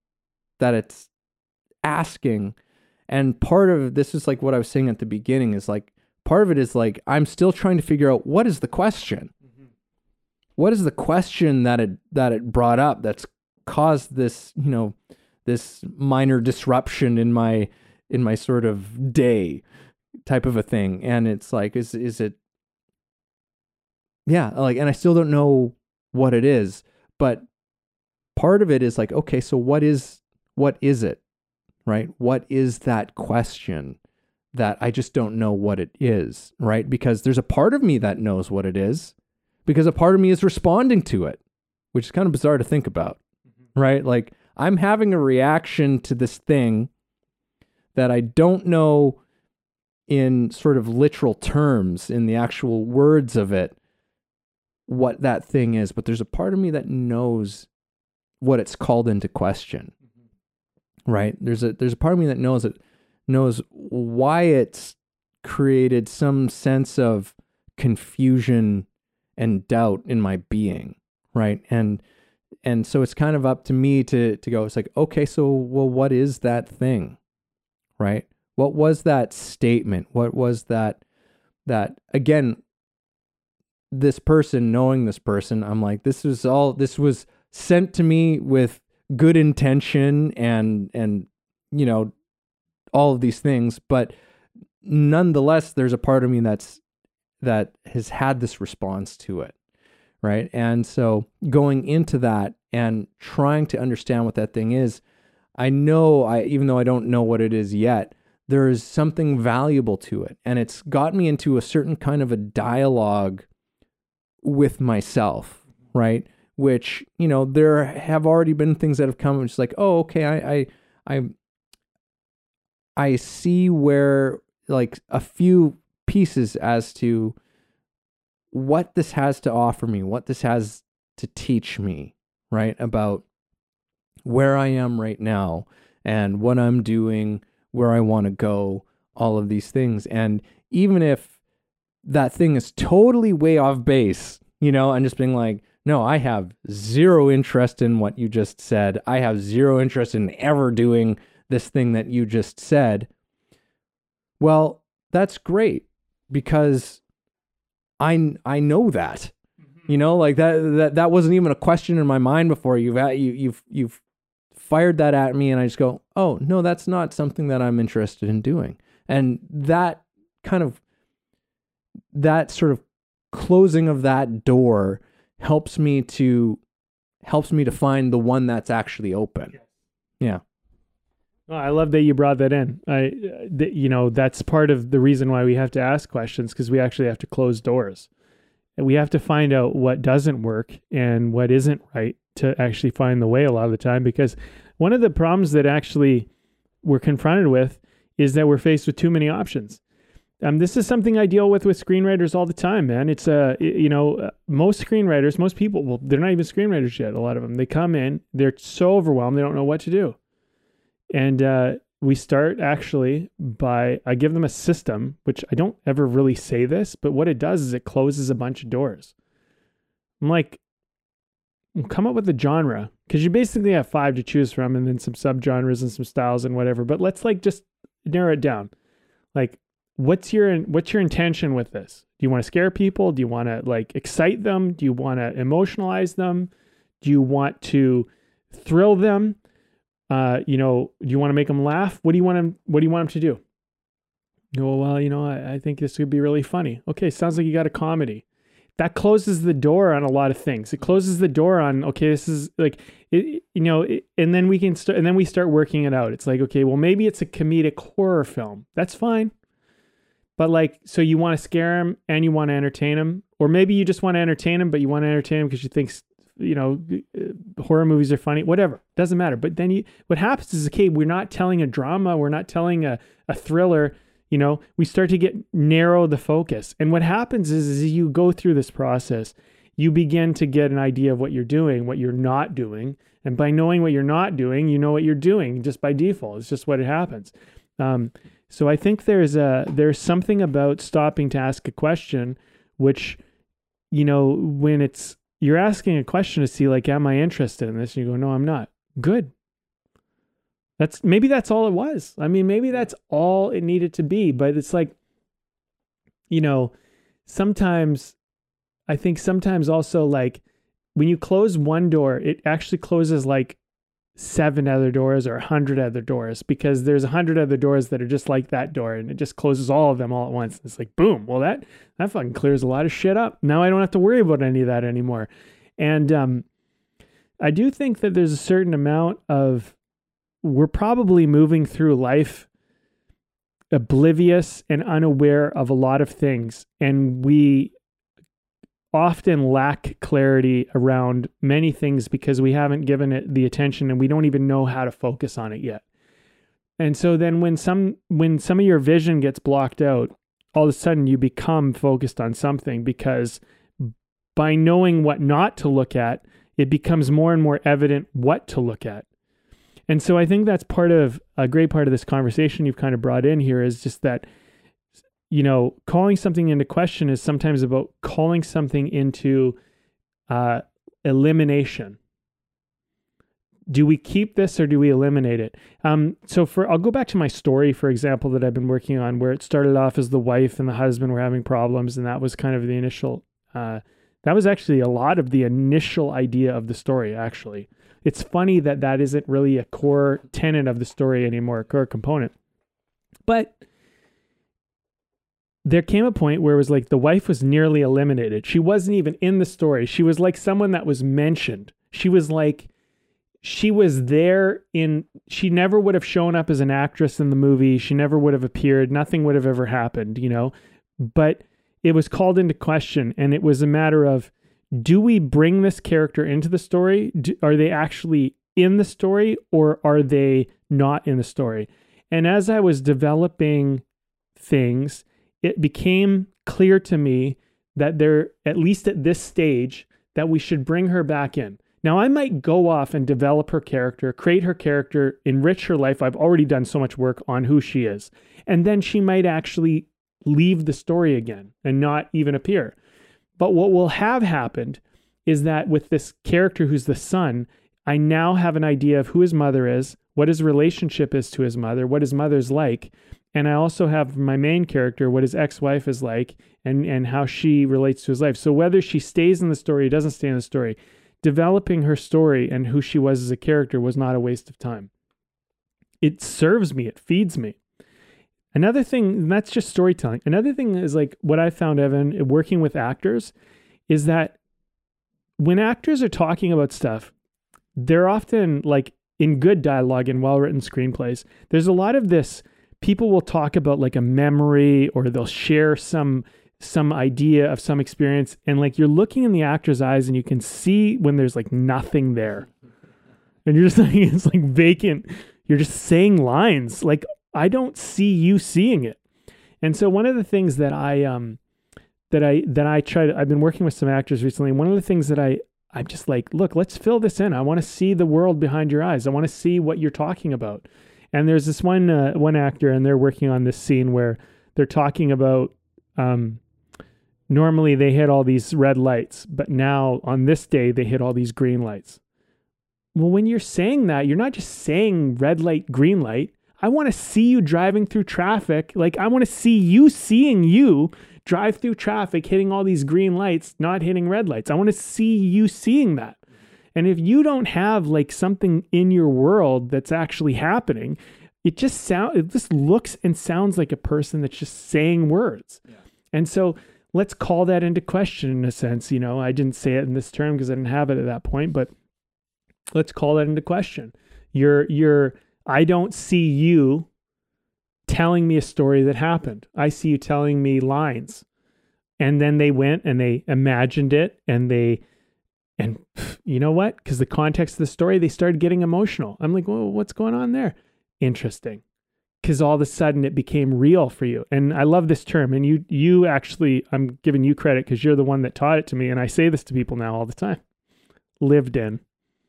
asking. And part of this is like what I was saying at the beginning is like, part of it is like, I'm still trying to figure out what is the question. Mm-hmm. What is the question that it brought up that's caused this, you know, this minor disruption in my sort of day type of a thing. And it's like, is it, yeah, like, and I still don't know what it is, but part of it is like, okay, so what is it, right? What is that question that I just don't know what it is, right? Because there's a part of me that knows what it is, because a part of me is responding to it, which is kind of bizarre to think about, right? Like, I'm having a reaction to this thing that I don't know in sort of literal terms, in the actual words of it, what that thing is, but there's a part of me that knows what it's called into question, right? There's a part of me that knows why it's created some sense of confusion and doubt in my being, right? And so it's kind of up to me to go, it's like, okay, so, well, what is that thing, right? What was that statement? What was that again, this person, knowing this person, I'm like, this was sent to me with good intention and, you know, all of these things, but nonetheless, there's a part of me that has had this response to it, right? And so going into that and trying to understand what that thing is, even though I don't know what it is yet, there is something valuable to it, and it's got me into a certain kind of a dialogue with myself, right? Which, you know, there have already been things that have come, which is like, oh, okay, I see where, like, a few pieces as to what this has to offer me, what this has to teach me, right? About where I am right now and what I'm doing, where I want to go, all of these things. And even if that thing is totally way off base, you know, and just being like, no, I have zero interest in what you just said. I have zero interest in ever doing this thing that you just said. Well, that's great, because I know that. You know, like that wasn't even a question in my mind before. You've fired that at me, and I just go, oh no, that's not something that I'm interested in doing. And that sort of closing of that door helps me to find the one that's actually open. Yeah. Oh, I love that you brought that in. That's part of the reason why we have to ask questions, because we actually have to close doors. And we have to find out what doesn't work and what isn't right to actually find the way a lot of the time. Because one of the problems that actually we're confronted with is that we're faced with too many options. This is something I deal with screenwriters all the time, man. It's most screenwriters, most people, well, they're not even screenwriters yet. A lot of them, they come in, they're so overwhelmed, they don't know what to do. And we start actually by, I give them a system, which I don't ever really say this, but what it does is it closes a bunch of doors. I'm like, come up with a genre, because you basically have 5 to choose from, and then some subgenres and some styles and whatever. But let's just narrow it down. Like, what's your intention with this? Do you want to scare people? Do you want to excite them? Do you want to emotionalize them? Do you want to thrill them? Do you want to make them laugh? What do you want them to do? Oh, well, I think this would be really funny. Okay, sounds like you got a comedy. That closes the door on a lot of things. It closes the door on, okay, this is and then we can start, and then we start working it out. It's like, okay, well, maybe it's a comedic horror film. That's fine. But so you want to scare them and you want to entertain them, or maybe you just want to entertain them, but you want to entertain them because you think, horror movies are funny, whatever, doesn't matter. But then what happens is, okay, we're not telling a drama. We're not telling a thriller. We start to narrow the focus. And what happens is you go through this process, you begin to get an idea of what you're doing, what you're not doing. And by knowing what you're not doing, you know what you're doing just by default. It's just what it happens. So I think there's something about stopping to ask a question, which, when you're asking a question to see, am I interested in this? And you go, no, I'm not. Good. Maybe that's all it was. I mean, maybe that's all it needed to be, but it's sometimes also when you close one door, it actually closes 7 other doors or 100 other doors, because there's 100 other doors that are just like that door, and it just closes all of them all at once. It's like, boom. Well, that fucking clears a lot of shit up. Now I don't have to worry about any of that anymore. And I do think that there's a certain amount of, we're probably moving through life oblivious and unaware of a lot of things, and we often lack clarity around many things because we haven't given it the attention, and we don't even know how to focus on it yet. And so then when some of your vision gets blocked out, all of a sudden you become focused on something, because by knowing what not to look at, it becomes more and more evident what to look at. And so I think that's a great part of this conversation you've kind of brought in here, is just that, calling something into question is sometimes about calling something into elimination. Do we keep this or do we eliminate it? I'll go back to my story, for example, that I've been working on, where it started off as the wife and the husband were having problems. And that was kind of the initial, that was actually a lot of the initial idea of the story, actually. It's funny that isn't really a core tenet of the story anymore, a core component. But there came a point where it was the wife was nearly eliminated. She wasn't even in the story. She was someone that was mentioned. She was there she never would have shown up as an actress in the movie. She never would have appeared. Nothing would have ever happened, but it was called into question. And it was a matter of, do we bring this character into the story? Are they actually in the story, or are they not in the story? And as I was developing things, it became clear to me that at least at this stage, that we should bring her back in. Now, I might go off and develop her character, create her character, enrich her life. I've already done so much work on who she is. And then she might actually leave the story again and not even appear. But what will have happened is that with this character who's the son, I now have an idea of who his mother is, what his relationship is to his mother, what his mother's like. And I also have my main character, what his ex-wife is like, and how she relates to his life. So whether she stays in the story or doesn't stay in the story, developing her story and who she was as a character was not a waste of time. It serves me. It feeds me. Another thing, and that's just storytelling. Another thing is like what I found, Evan, working with actors, is that when actors are talking about stuff, they're often like in good dialogue and well-written screenplays. There's a lot of this, people will talk about like a memory, or they'll share some idea of some experience. And like you're looking in the actor's eyes and you can see when there's like nothing there. And you're just like, it's like vacant. You're just saying lines. Like, I don't see you seeing it. And so one of the things that I've been working with some actors recently. One of the things that I'm just like, look, let's fill this in. I want to see the world behind your eyes. I want to see what you're talking about. And there's this one actor, and they're working on this scene where they're talking about, normally they hit all these red lights, but now on this day they hit all these green lights. Well, when you're saying that, you're not just saying red light, green light. I want to see you driving through traffic. Like, I want to see you seeing you drive through traffic, hitting all these green lights, not hitting red lights. I want to see you seeing that. And if you don't have like something in your world that's actually happening, it just looks and sounds like a person that's just saying words. Yeah. And so let's call that into question in a sense. You know, I didn't say it in this term because I didn't have it at that point, but let's call that into question. I don't see you telling me a story that happened. I see you telling me lines. And then they went and they imagined it, and you know what? Because the context of the story, they started getting emotional. I'm like, well, what's going on there? Interesting. Because all of a sudden it became real for you. And I love this term. And you actually, I'm giving you credit because you're the one that taught it to me. And I say this to people now all the time. Lived in.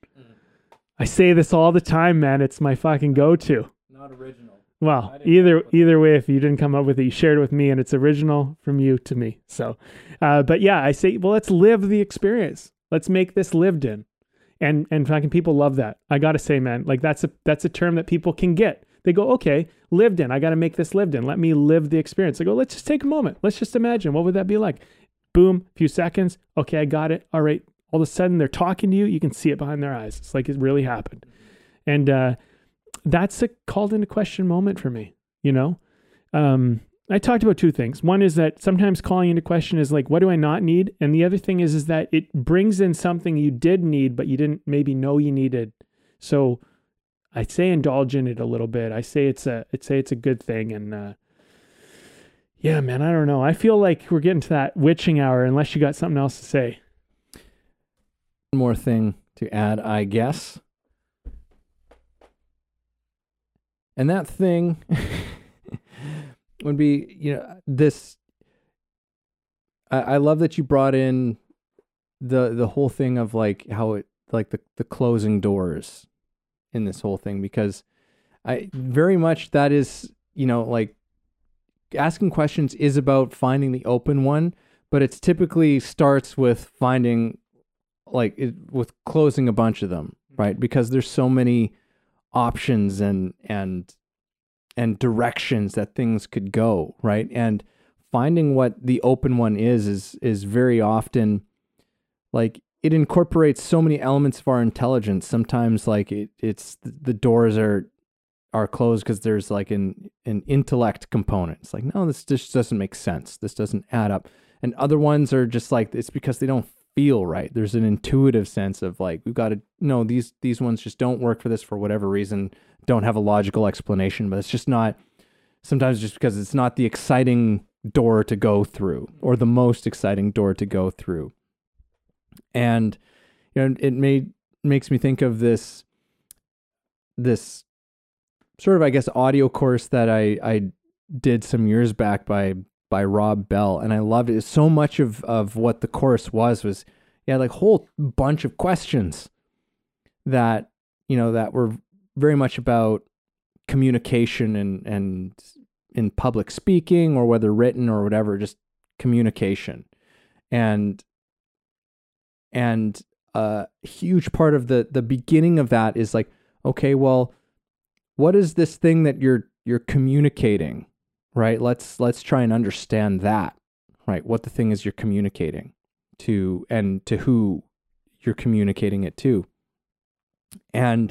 I say this all the time, man. It's my fucking go-to. Not original. Well, either way, if you didn't come up with it, you shared it with me, and it's original from you to me. So, but yeah, I say, well, let's live the experience. Let's make this lived in. And fucking people love that. I got to say, man, like that's a term that people can get. They go, okay, lived in. I got to make this lived in. Let me live the experience. I go, let's just take a moment. Let's just imagine. What would that be like? Boom, a few seconds. Okay, I got it. All right. All of a sudden they're talking to you. You can see it behind their eyes. It's like it really happened. And that's a called into question moment for me. You know, I talked about two things. One is that sometimes calling into question is like, what do I not need? And the other thing is that it brings in something you did need, but you didn't maybe know you needed. So I say indulge in it a little bit. I say it's a good thing. And yeah, man, I don't know. I feel like we're getting to that witching hour unless you got something else to say. One more thing to add, I guess. And that thing would be, you know, this. I love that you brought in the whole thing of like how it, like the closing doors in this whole thing, because I very much that is, you know, like asking questions is about finding the open one, but it's typically starts with finding with closing a bunch of them, right? Because there's so many options and directions that things could go, right? And finding what the open one is very often like it incorporates so many elements of our intelligence. Sometimes like it's the doors are closed because there's like an intellect component. It's like, no, this just doesn't make sense. This doesn't add up. And other ones are just like, it's because they don't feel right. There's an intuitive sense of like, we've got to know these ones just don't work for this for whatever reason, don't have a logical explanation, but it's just not, sometimes just because it's not the exciting door to go through or the most exciting door to go through. And, you know, it makes me think of this sort of, I guess, audio course that I did some years back by Rob Bell, and I loved it. So much of what the course was like a whole bunch of questions that, you know, that were very much about communication and in public speaking, or whether written or whatever, just communication. And a huge part of the beginning of that is like, okay, well, what is this thing that you're communicating? right? Let's try and understand that, right? What the thing is you're communicating to, and to who you're communicating it to. And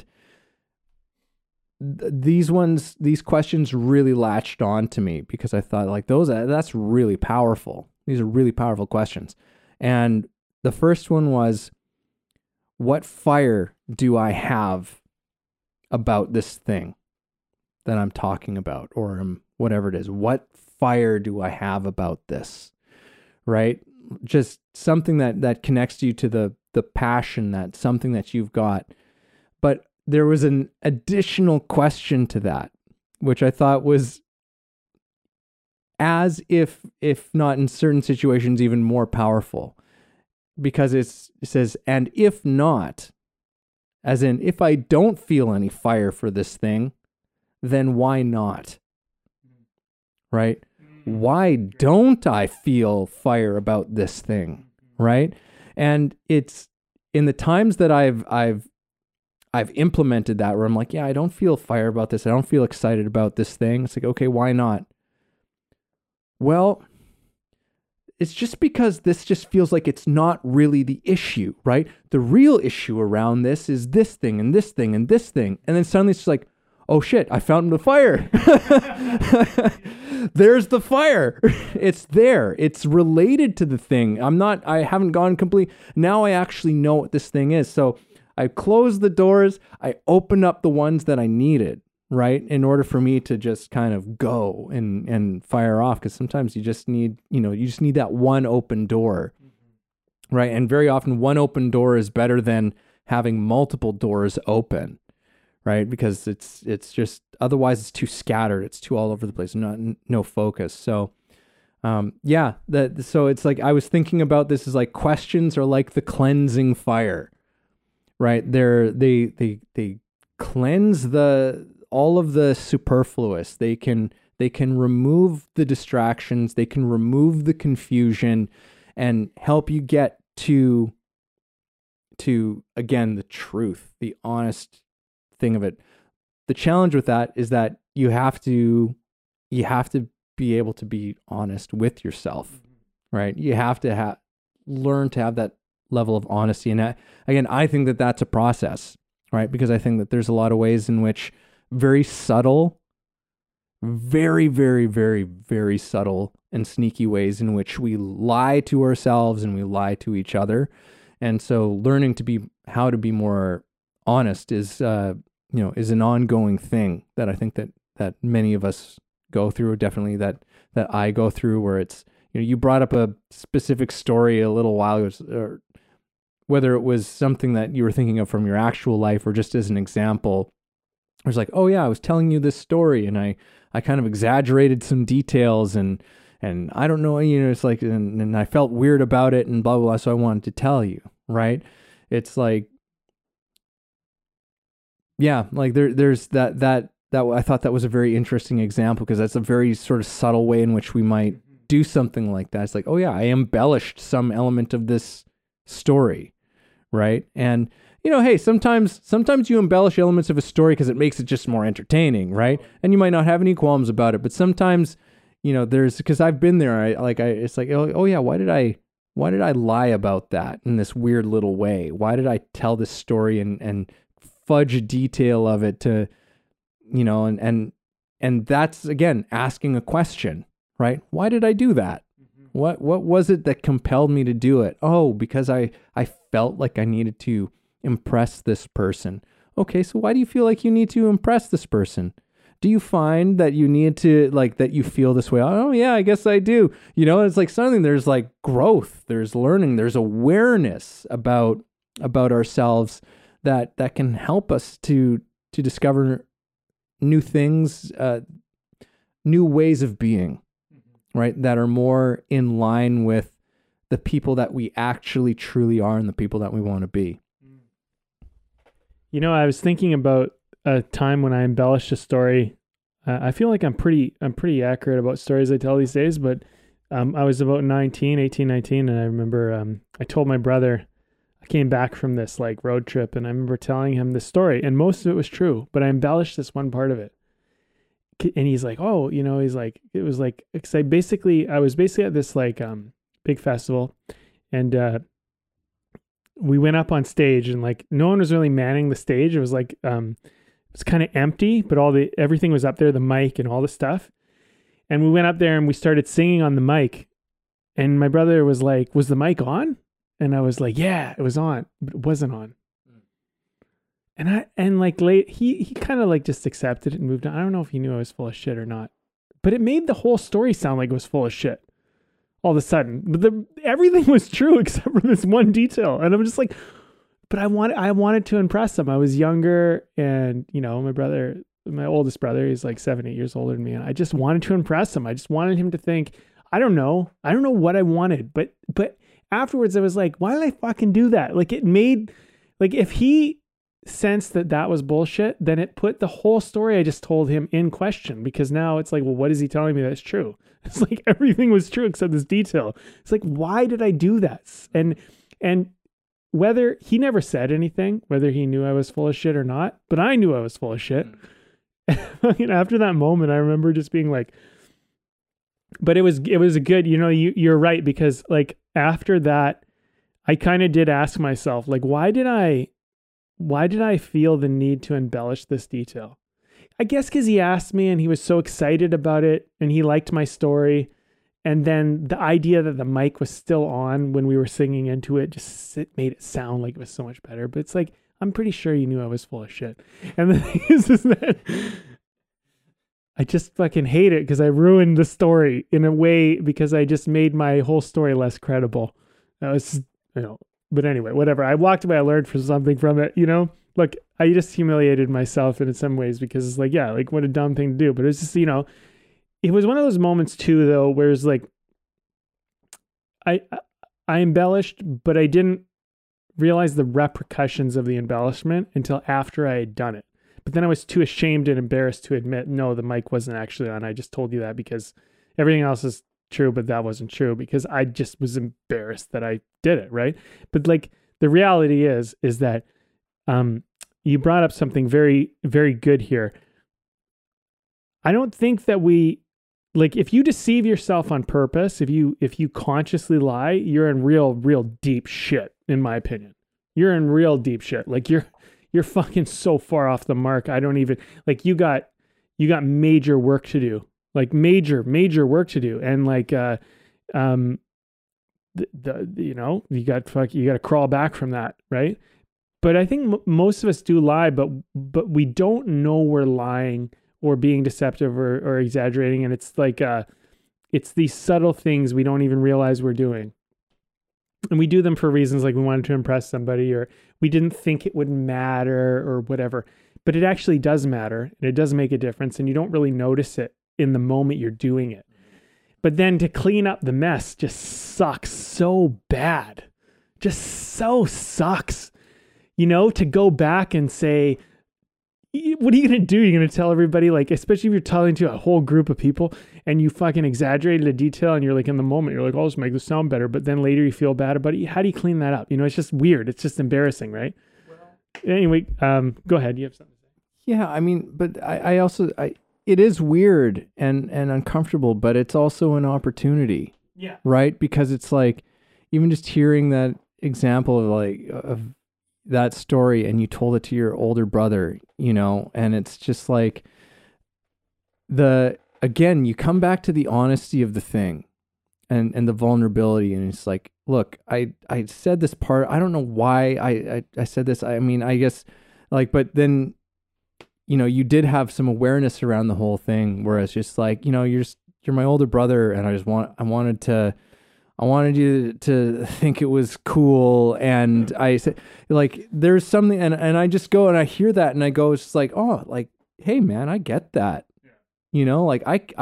these questions really latched on to me, because I thought, like, that's really powerful. These are really powerful questions. And the first one was, what fire do I have about this thing that I'm talking about, or whatever it is? What fire do I have about this? Right? Just something that connects you to the passion, that something that you've got. But there was an additional question to that, which I thought was, as if not in certain situations, even more powerful, because it says, and if not, as in, if I don't feel any fire for this thing, then why not? Right? Why don't I feel fire about this thing? Right? And it's in the times that I've implemented that, where I'm like, yeah, I don't feel fire about this. I don't feel excited about this thing. It's like, okay, why not? Well, it's just because this just feels like it's not really the issue, right? The real issue around this is this thing and this thing and this thing. And then suddenly it's just like, oh shit, I found the fire. There's the fire. It's there. It's related to the thing. I haven't gone complete. Now I actually know what this thing is. So I closed the doors. I opened up the ones that I needed, right? In order for me to just kind of go and fire off. Because sometimes you just need that one open door, right? And very often one open door is better than having multiple doors open, right? Because it's just, otherwise it's too scattered. It's too all over the place, no focus. So so it's like, I was thinking about this as like, questions are like the cleansing fire, right? They cleanse all of the superfluous. They can remove the distractions. They can remove the confusion and help you get to again, the truth, the honest thing of it. The challenge with that is that you have to be able to be honest with yourself, right? You have to learn to have that level of honesty. And again, I think that that's a process, right? Because I think that there's a lot of ways in which very subtle, very, very, very, very subtle and sneaky ways in which we lie to ourselves and we lie to each other. And so learning how to be more honest is an ongoing thing that I think that many of us go through, definitely that I go through, where it's, you brought up a specific story a little while ago, or whether it was something that you were thinking of from your actual life or just as an example. It was like, oh yeah, I was telling you this story and I kind of exaggerated some details and I don't know, it's like, and I felt weird about it and blah, blah, blah. So I wanted to tell you, right? It's like, yeah, like there's that I thought that was a very interesting example, because that's a very sort of subtle way in which we might do something like that. It's like, oh yeah, I embellished some element of this story, right? And hey, sometimes you embellish elements of a story because it makes it just more entertaining, right? And you might not have any qualms about it, but sometimes, because I've been there. It's like, oh yeah, why did I lie about that in this weird little way? Why did I tell this story and fudge a detail of it to, and that's, again, asking a question, right? Why did I do that? What was it that compelled me to do it? Oh, because I felt like I needed to impress this person. Okay, so why do you feel like you need to impress this person? Do you find that you need to, like, that you feel this way? Oh yeah, I guess I do. It's like something, there's like growth, there's learning, there's awareness about ourselves that can help us to discover new things, new ways of being, right? That are more in line with the people that we actually truly are and the people that we want to be. I was thinking about a time when I embellished a story. I feel like I'm pretty accurate about stories I tell these days, but I was about 18, 19, and I remember I told my brother, I came back from this like road trip, and I remember telling him this story, and most of it was true, but I embellished this one part of it. and he's like, oh, he's like, it was like, cause I was basically at this like, big festival, and, we went up on stage, and like, no one was really manning the stage. It was like, it's kind of empty, but everything was up there, the mic and all the stuff. And we went up there and we started singing on the mic. And my brother was like, was the mic on? And I was like, yeah, it was on, but it wasn't on. And like late, he kind of like just accepted it and moved on. I don't know if he knew I was full of shit or not, but it made the whole story sound like it was full of shit all of a sudden. But everything was true except for this one detail. And I'm just like, but I wanted to impress him. I was younger, and my oldest brother, he's like 7-8 years older than me, and I just wanted to impress him. I just wanted him to think, I don't know what I wanted, but afterwards I was like, why did I fucking do that? Like, it made, like, if he sensed that was bullshit, then it put the whole story I just told him in question, because now it's like, well, what is he telling me that's true? It's like everything was true except this detail. It's like, why did I do that? And whether he never said anything, whether he knew I was full of shit or not, but I knew I was full of shit. After that moment, I remember just being like, but it was a good, you're right, because like after that, I kind of did ask myself, like, why did I feel the need to embellish this detail? I guess because he asked me and he was so excited about it and he liked my story. And then the idea that the mic was still on when we were singing into it made it sound like it was so much better. But it's like, I'm pretty sure you knew I was full of shit. And the thing is that I just fucking hate it because I ruined the story in a way, because I just made my whole story less credible. That was, but anyway, whatever. I walked away, I learned something from it, Look, I just humiliated myself in some ways, because it's like, yeah, like what a dumb thing to do. But it's just, it was one of those moments too, though, where it's like, I embellished, but I didn't realize the repercussions of the embellishment until after I had done it. But then I was too ashamed and embarrassed to admit, no, the mic wasn't actually on. I just told you that because everything else is true, but that wasn't true, because I just was embarrassed that I did it, right? But like the reality is that you brought up something very, very good here. I don't think that if you deceive yourself on purpose, if you consciously lie, you're in real deep shit, in my opinion. You're in real deep shit. Like you're fucking so far off the mark. I don't even, like, you got major work to do, like major work to do. And like, you got to crawl back from that. Right. But I think most of us do lie, but we don't know we're lying or being deceptive or exaggerating. And it's like, it's these subtle things we don't even realize we're doing. And we do them for reasons like we wanted to impress somebody, or we didn't think it would matter or whatever. But it actually does matter, and it does make a difference, and you don't really notice it in the moment you're doing it. But then to clean up the mess just sucks so bad. Just so sucks. To go back and say, what are you going to do? You're going to tell everybody, like, especially if you're telling to a whole group of people and you fucking exaggerated a detail and you're like, in the moment, you're like, I'll just make this sound better. But then later you feel bad about it. How do you clean that up? It's just weird. It's just embarrassing, right? Well, anyway, go ahead. You have something to say? Yeah, I mean, but I also, it is weird and uncomfortable, but it's also an opportunity. Yeah. Right? Because it's like, even just hearing that example of that story, and you told it to your older brother, and it's just like again, you come back to the honesty of the thing and the vulnerability. And it's like, look, I said this part, I don't know why I said this. I mean, I guess like, but then, you did have some awareness around the whole thing, whereas just like, you're my older brother, and I wanted you to think it was cool. And I said, like, there's something, and I just go and I hear that and I go, it's just like, oh, like, hey man, I get that. Yeah. Like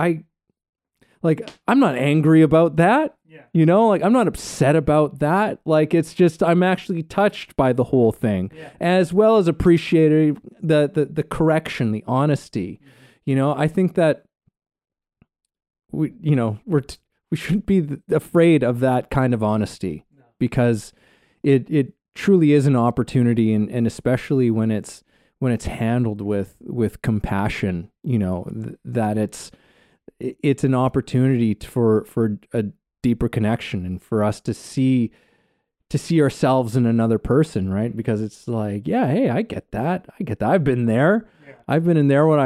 I'm not angry about that. Yeah. Like I'm not upset about that. Like, it's just, I'm actually touched by the whole thing, as well as appreciating the correction, the honesty. Mm-hmm. I think that we shouldn't be afraid of that kind of honesty, because it truly is an opportunity, and especially when it's when it's handled with compassion, you know, that it's an opportunity for a deeper connection, and for us to see ourselves in another person, right? Because it's like, yeah, hey, I get that. I've been there. Yeah. I've been in there when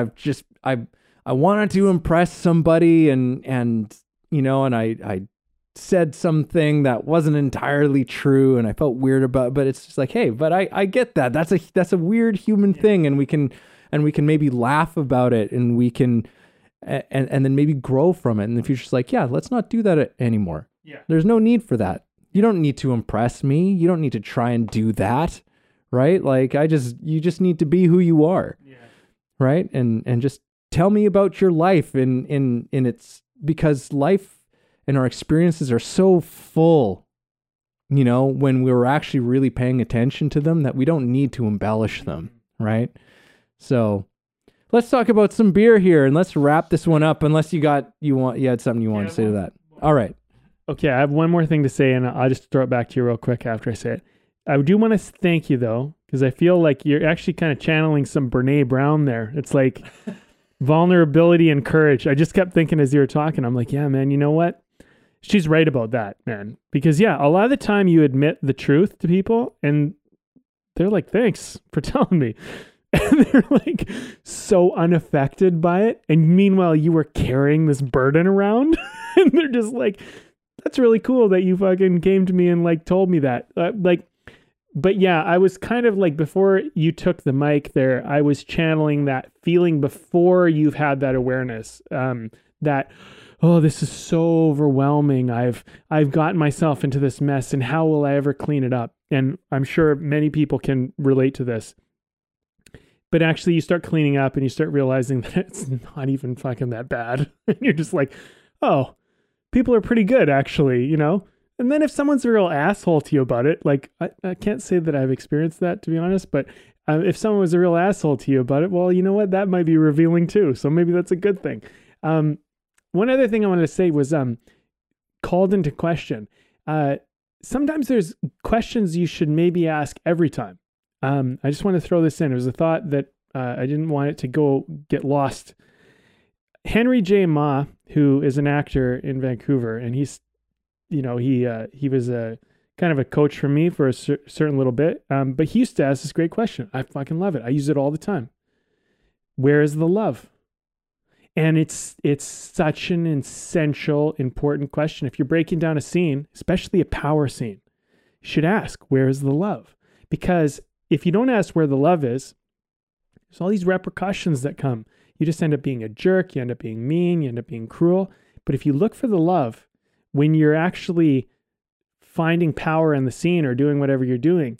I wanted to impress somebody, and you know, and I said something that wasn't entirely true, and I felt weird about it, but it's just like, hey, but I get that. That's a weird human thing, and we can maybe laugh about it, and we can and then maybe grow from it in the future. It's like, yeah, let's not do that anymore. Yeah. There's no need for that. You don't need to impress me. You don't need to try and do that, right? Like you just need to be who you are. Yeah. Right? And just tell me about your life in its, because life and our experiences are so full, you know, when we're actually really paying attention to them, that we don't need to embellish them, right? So let's talk about some beer here, and let's wrap this one up, unless you had something you wanted to say to that. All right. Okay, I have one more thing to say, and I'll just throw it back to you real quick after I say it. I do want to thank you, though, because I feel like you're actually kind of channeling some Brene Brown there. It's like vulnerability and courage. I just kept thinking as you were talking, I'm like, yeah, man, you know what? She's right about that, man. Because, yeah, a lot of the time you admit the truth to people, and they're like, thanks for telling me. And they're like so unaffected by it. And meanwhile, you were carrying this burden around, and they're just like, that's really cool that you fucking came to me and like told me that. But yeah, I was kind of like, before you took the mic there, I was channeling that feeling before you've had that awareness, that, oh, this is so overwhelming. I've gotten myself into this mess, and how will I ever clean it up? And I'm sure many people can relate to this. But actually you start cleaning up, and you start realizing that it's not even fucking that bad. And you're just like, oh, people are pretty good, actually, you know? And then if someone's a real asshole to you about it, like, I can't say that I've experienced that, to be honest, but if someone was a real asshole to you about it, well, you know what? That might be revealing too. So maybe that's a good thing. One other thing I wanted to say was called into question. Sometimes there's questions you should maybe ask every time. I just want to throw this in. It was a thought that I didn't want it to get lost. Henry J. Ma, who is an actor in Vancouver, and he's, you know, he was a kind of a coach for me for a certain little bit. But he used to ask this great question. I fucking love it. I use it all the time. Where is the love? And it's such an essential, important question. If you're breaking down a scene, especially a power scene, you should ask, where is the love? Because if you don't ask where the love is, there's all these repercussions that come. You just end up being a jerk. You end up being mean. You end up being cruel. But if you look for the love, when you're actually finding power in the scene or doing whatever you're doing,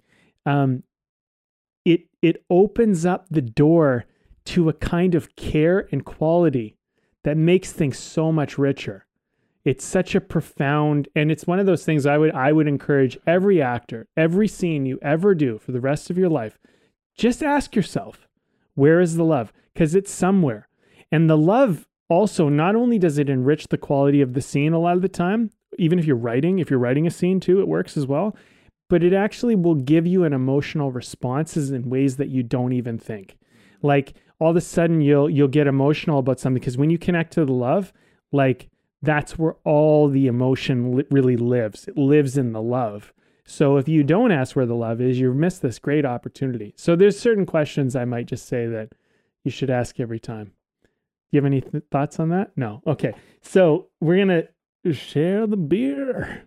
it opens up the door to a kind of care and quality that makes things so much richer. It's such a profound, and it's one of those things I would encourage every actor, every scene you ever do for the rest of your life, just ask yourself, where is the love? Because it's somewhere. And the love also, not only does it enrich the quality of the scene a lot of the time, even if you're writing a scene too, it works as well, but it actually will give you an emotional responses in ways that you don't even think. Like all of a sudden you'll get emotional about something, because when you connect to the love, like that's where all the emotion really lives. It lives in the love. So if you don't ask where the love is, you miss this great opportunity. So there's certain questions I might just say that you should ask every time. Do you have any thoughts on that? No. Okay. So we're going to share the beer.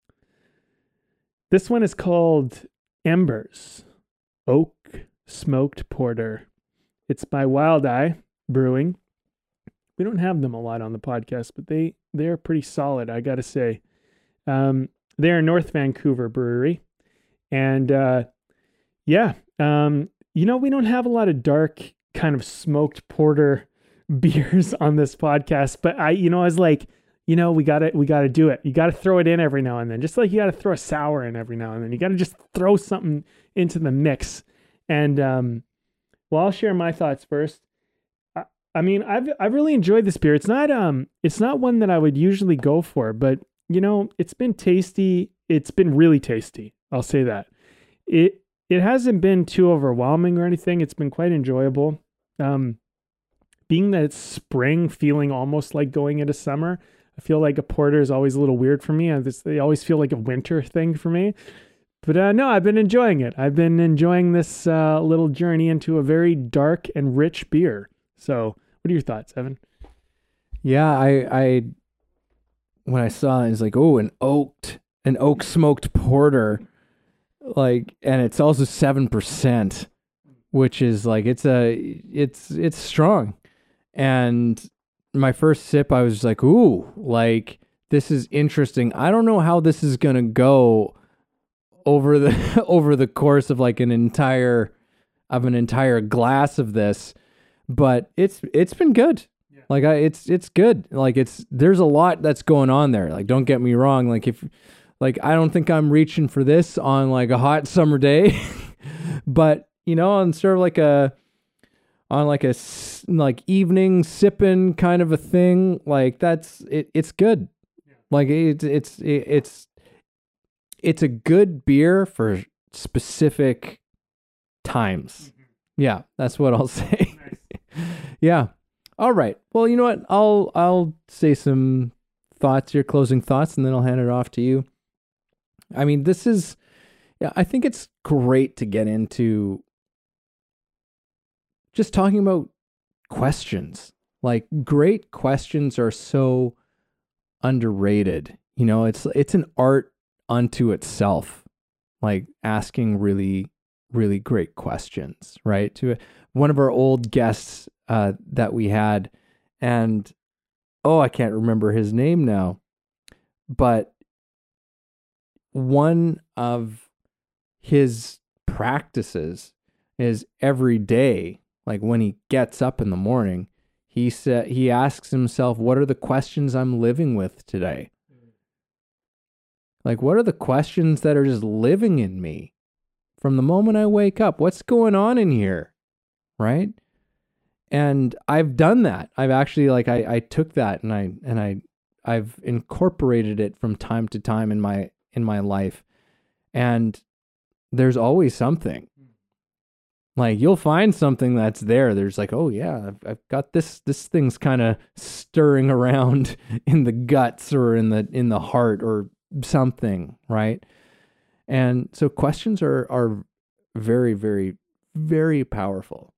This one is called Embers Oak Smoked Porter. It's by Wild Eye Brewing. We don't have them a lot on the podcast, but they're pretty solid, I got to say. They're a North Vancouver brewery. And we don't have a lot of dark kind of smoked porter beers on this podcast, but I was like, we got to do it. You got to throw it in every now and then, just like you got to throw a sour in every now and then. You got to just throw something into the mix. And I'll share my thoughts first. I mean, I've really enjoyed this beer. It's not one that I would usually go for, but it's been tasty. It's been really tasty. I'll say that. it hasn't been too overwhelming or anything. It's been quite enjoyable. Being that it's spring, feeling almost like going into summer, I feel like a porter is always a little weird for me. They always feel like a winter thing for me. But no, I've been enjoying it. I've been enjoying this little journey into a very dark and rich beer. So what are your thoughts, Evan? Yeah, I when I saw it, it's like, oh, an oak smoked porter, like, and it's also 7%, which is like it's strong. And my first sip, I was just like, ooh, like, this is interesting. I don't know how this is gonna go over the over the course of like an entire glass of this, but it's been good. Yeah. Like it's good. Like there's a lot that's going on there. Like, don't get me wrong. Like I don't think I'm reaching for this on like a hot summer day, but on sort of like a evening sipping kind of a thing. Like that's it. It's good. Yeah. Like it's a good beer for specific times. Mm-hmm. Yeah, that's what I'll say. Nice. Yeah. All right. Well, you know what? I'll say some thoughts, your closing thoughts, and then I'll hand it off to you. I mean, I think it's great to get into just talking about questions. Like, great questions are so underrated. It's an art unto itself, like asking really, really great questions, right? To one of our old guests that we had, and I can't remember his name now, but one of his practices is every day, like when he gets up in the morning, he asks himself, what are the questions I'm living with today? Like, what are the questions that are just living in me from the moment I wake up? What's going on in here? Right? And I've done that. I've actually, like, I took that and I've incorporated it from time to time in my life. And there's always something. Like, you'll find something that's there. There's like, oh yeah, I've got this thing's kind of stirring around in the guts or in the heart or something, right? And so questions are very, very, very powerful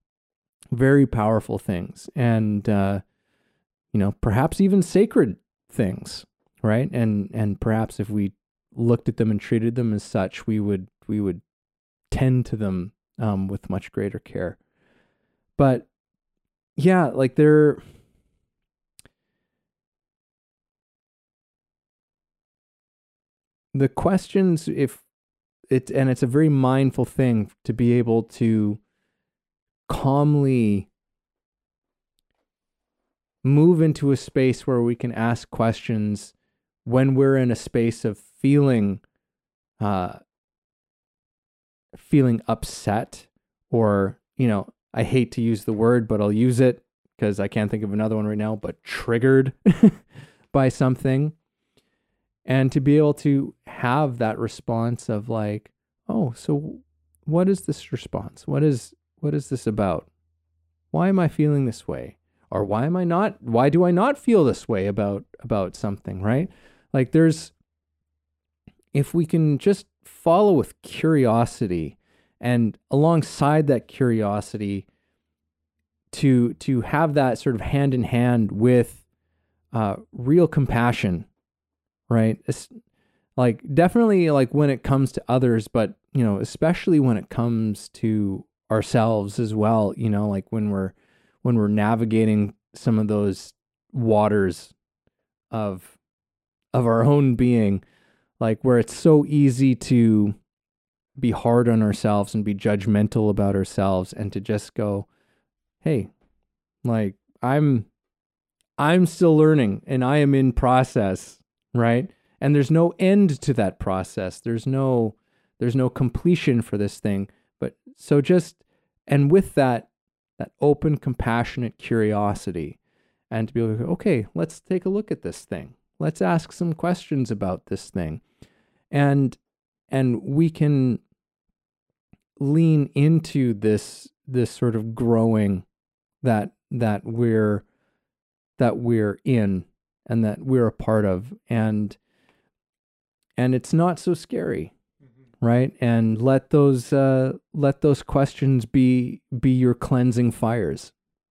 things, and perhaps even sacred things, right? And perhaps if we looked at them and treated them as such, we would tend to them with much greater care. But yeah, like the questions, it's a very mindful thing to be able to calmly move into a space where we can ask questions when we're in a space of feeling upset, or, I hate to use the word, but I'll use it because I can't think of another one right now, but triggered by something. And to be able to have that response of like, oh, so what is this response? What is this about? Why am I feeling this way? Or why do I not feel this way about something, right? Like, if we can just follow with curiosity, and alongside that curiosity to have that sort of hand in hand with real compassion, right? It's like, definitely, like, when it comes to others, but especially when it comes to ourselves as well, like when we're navigating some of those waters of our own being, like, where it's so easy to be hard on ourselves and be judgmental about ourselves, and to just go, hey, like, I'm still learning and I am in process, right? And there's no end to that process. There's no completion for this thing. But so and with that open, compassionate curiosity, and to be like, okay, let's take a look at this thing. Let's ask some questions about this thing. And we can lean into this sort of growing that we're in and that we're a part of, and it's not so scary, right? And let those questions be your cleansing fires.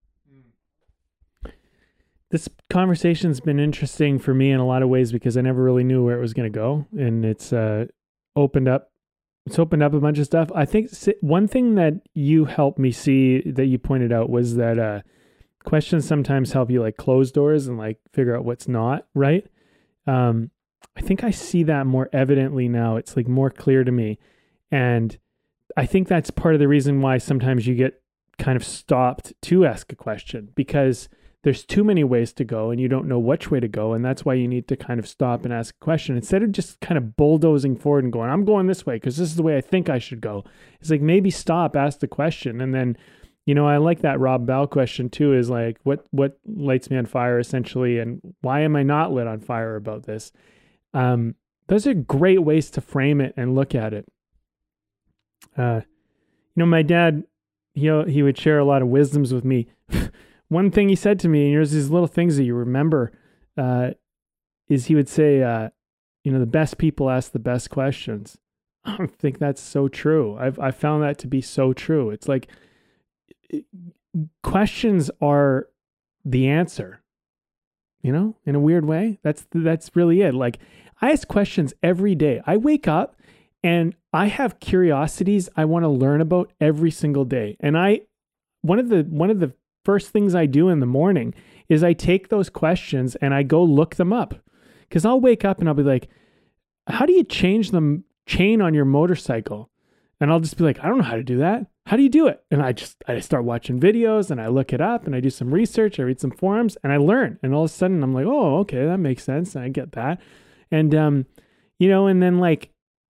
This conversation's been interesting for me in a lot of ways because I never really knew where it was going to go, and it's opened up a bunch of stuff. I think one thing that you helped me see that you pointed out was that questions sometimes help you like close doors and like figure out what's not right. I think I see that more evidently now. It's like more clear to me. And I think that's part of the reason why sometimes you get kind of stopped to ask a question, because there's too many ways to go and you don't know which way to go. And that's why you need to kind of stop and ask a question instead of just kind of bulldozing forward and going, I'm going this way because this is the way I think I should go. It's like, maybe stop, ask the question. And then, I like that Rob Bell question too, is like, what lights me on fire essentially? And why am I not lit on fire about this? Those are great ways to frame it and look at it. My dad, he would share a lot of wisdoms with me. One thing he said to me, and there's these little things that you remember, is he would say, the best people ask the best questions. I think that's so true. I've found that to be so true. It's like questions are the answer, in a weird way. That's really it. Like, I ask questions every day. I wake up and I have curiosities I want to learn about every single day. And one of the first things I do in the morning is I take those questions and I go look them up, because I'll wake up and I'll be like, how do you change the chain on your motorcycle? And I'll just be like, I don't know how to do that. How do you do it? And I start watching videos and I look it up and I do some research. I read some forums and I learn. And all of a sudden I'm like, oh, okay, that makes sense. And I get that. And, and then like,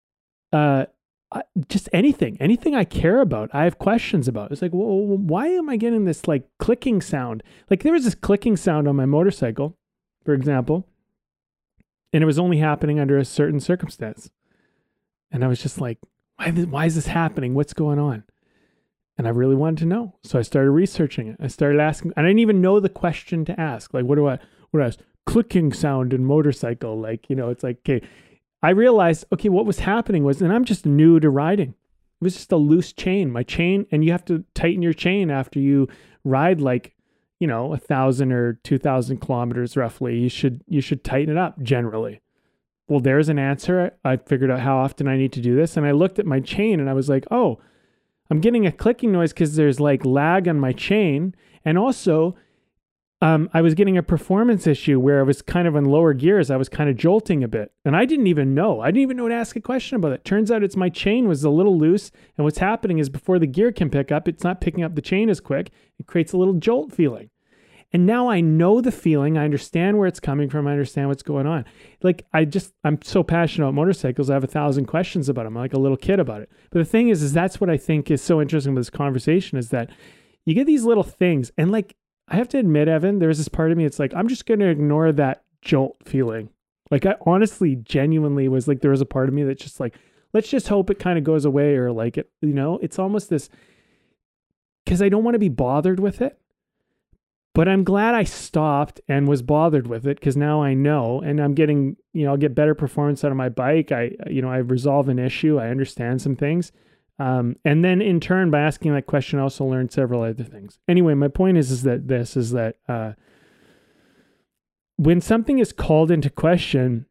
just anything I care about, I have questions about. It's like, well, why am I getting this like clicking sound? Like, there was this clicking sound on my motorcycle, for example, and it was only happening under a certain circumstance. And I was just like, why is this happening? What's going on? And I really wanted to know. So I started researching it. I started asking. I didn't even know the question to ask. Like, what do I ask? Clicking sound in motorcycle. Like, it's like, okay. I realized, okay, what was happening was, and I'm just new to riding. It was just a loose chain. My chain, and you have to tighten your chain after you ride like, 1,000 or 2,000 kilometers roughly. You should tighten it up generally. Well, there's an answer. I figured out how often I need to do this. And I looked at my chain and I was like, oh, I'm getting a clicking noise because there's like lag on my chain. And also, I was getting a performance issue where I was kind of in lower gears. I was kind of jolting a bit. And I didn't even know. I didn't even know to ask a question about it. Turns out it's my chain was a little loose. And what's happening is before the gear can pick up, it's not picking up the chain as quick. It creates a little jolt feeling. And now I know the feeling. I understand where it's coming from. I understand what's going on. Like, I'm so passionate about motorcycles. I have 1,000 questions about them. I'm like a little kid about it. But the thing is that's what I think is so interesting with this conversation, is that you get these little things. And like, I have to admit, Evan, there's this part of me, it's like, I'm just going to ignore that jolt feeling. Like, I honestly, genuinely was like, there was a part of me that's just like, let's just hope it kind of goes away, or like it, it's almost this, because I don't want to be bothered with it. But I'm glad I stopped and was bothered with it, because now I know, and I'm getting, I'll get better performance out of my bike. I resolve an issue. I understand some things. And then in turn, by asking that question, I also learned several other things. Anyway, my point is that when something is called into question,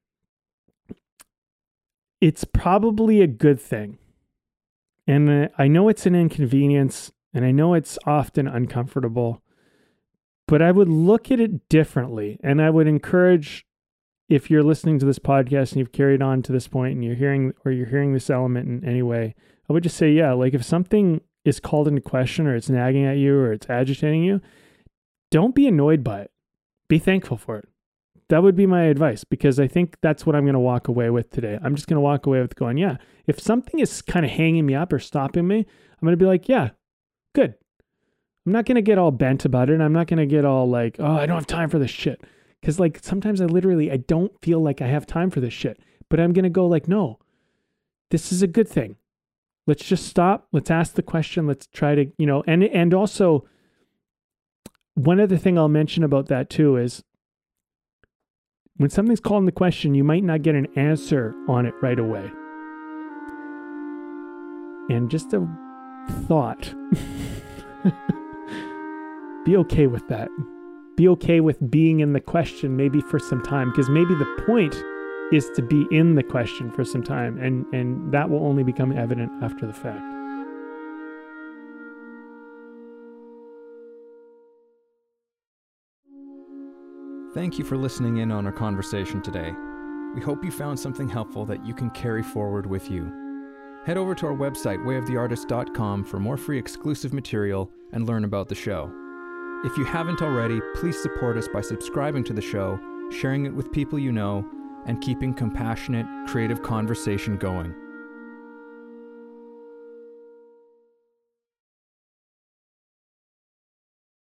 it's probably a good thing. And I know it's an inconvenience, and I know it's often uncomfortable, but I would look at it differently. And I would encourage, if you're listening to this podcast and you've carried on to this point and you're hearing this element in any way, I would just say, yeah, like if something is called into question, or it's nagging at you, or it's agitating you, don't be annoyed by it. Be thankful for it. That would be my advice, because I think that's what I'm going to walk away with today. I'm just going to walk away with going, yeah, if something is kind of hanging me up or stopping me, I'm going to be like, yeah, good. I'm not going to get all bent about it. I'm not going to get all like, oh, I don't have time for this shit. Because like sometimes I don't feel like I have time for this shit. But I'm going to go like, no, this is a good thing. let's just stop. Let's ask the question. Let's try to, and also one other thing I'll mention about that too is when something's called into question, you might not get an answer on it right away. And just a thought, be okay with that. Be okay with being in the question maybe for some time, because maybe the point is to be in the question for some time, and that will only become evident after the fact. Thank you for listening in on our conversation today. We hope you found something helpful that you can carry forward with you. Head over to our website, wayoftheartist.com, for more free exclusive material and learn about the show. If you haven't already, please support us by subscribing to the show, sharing it with people you know, and keeping compassionate, creative conversation going.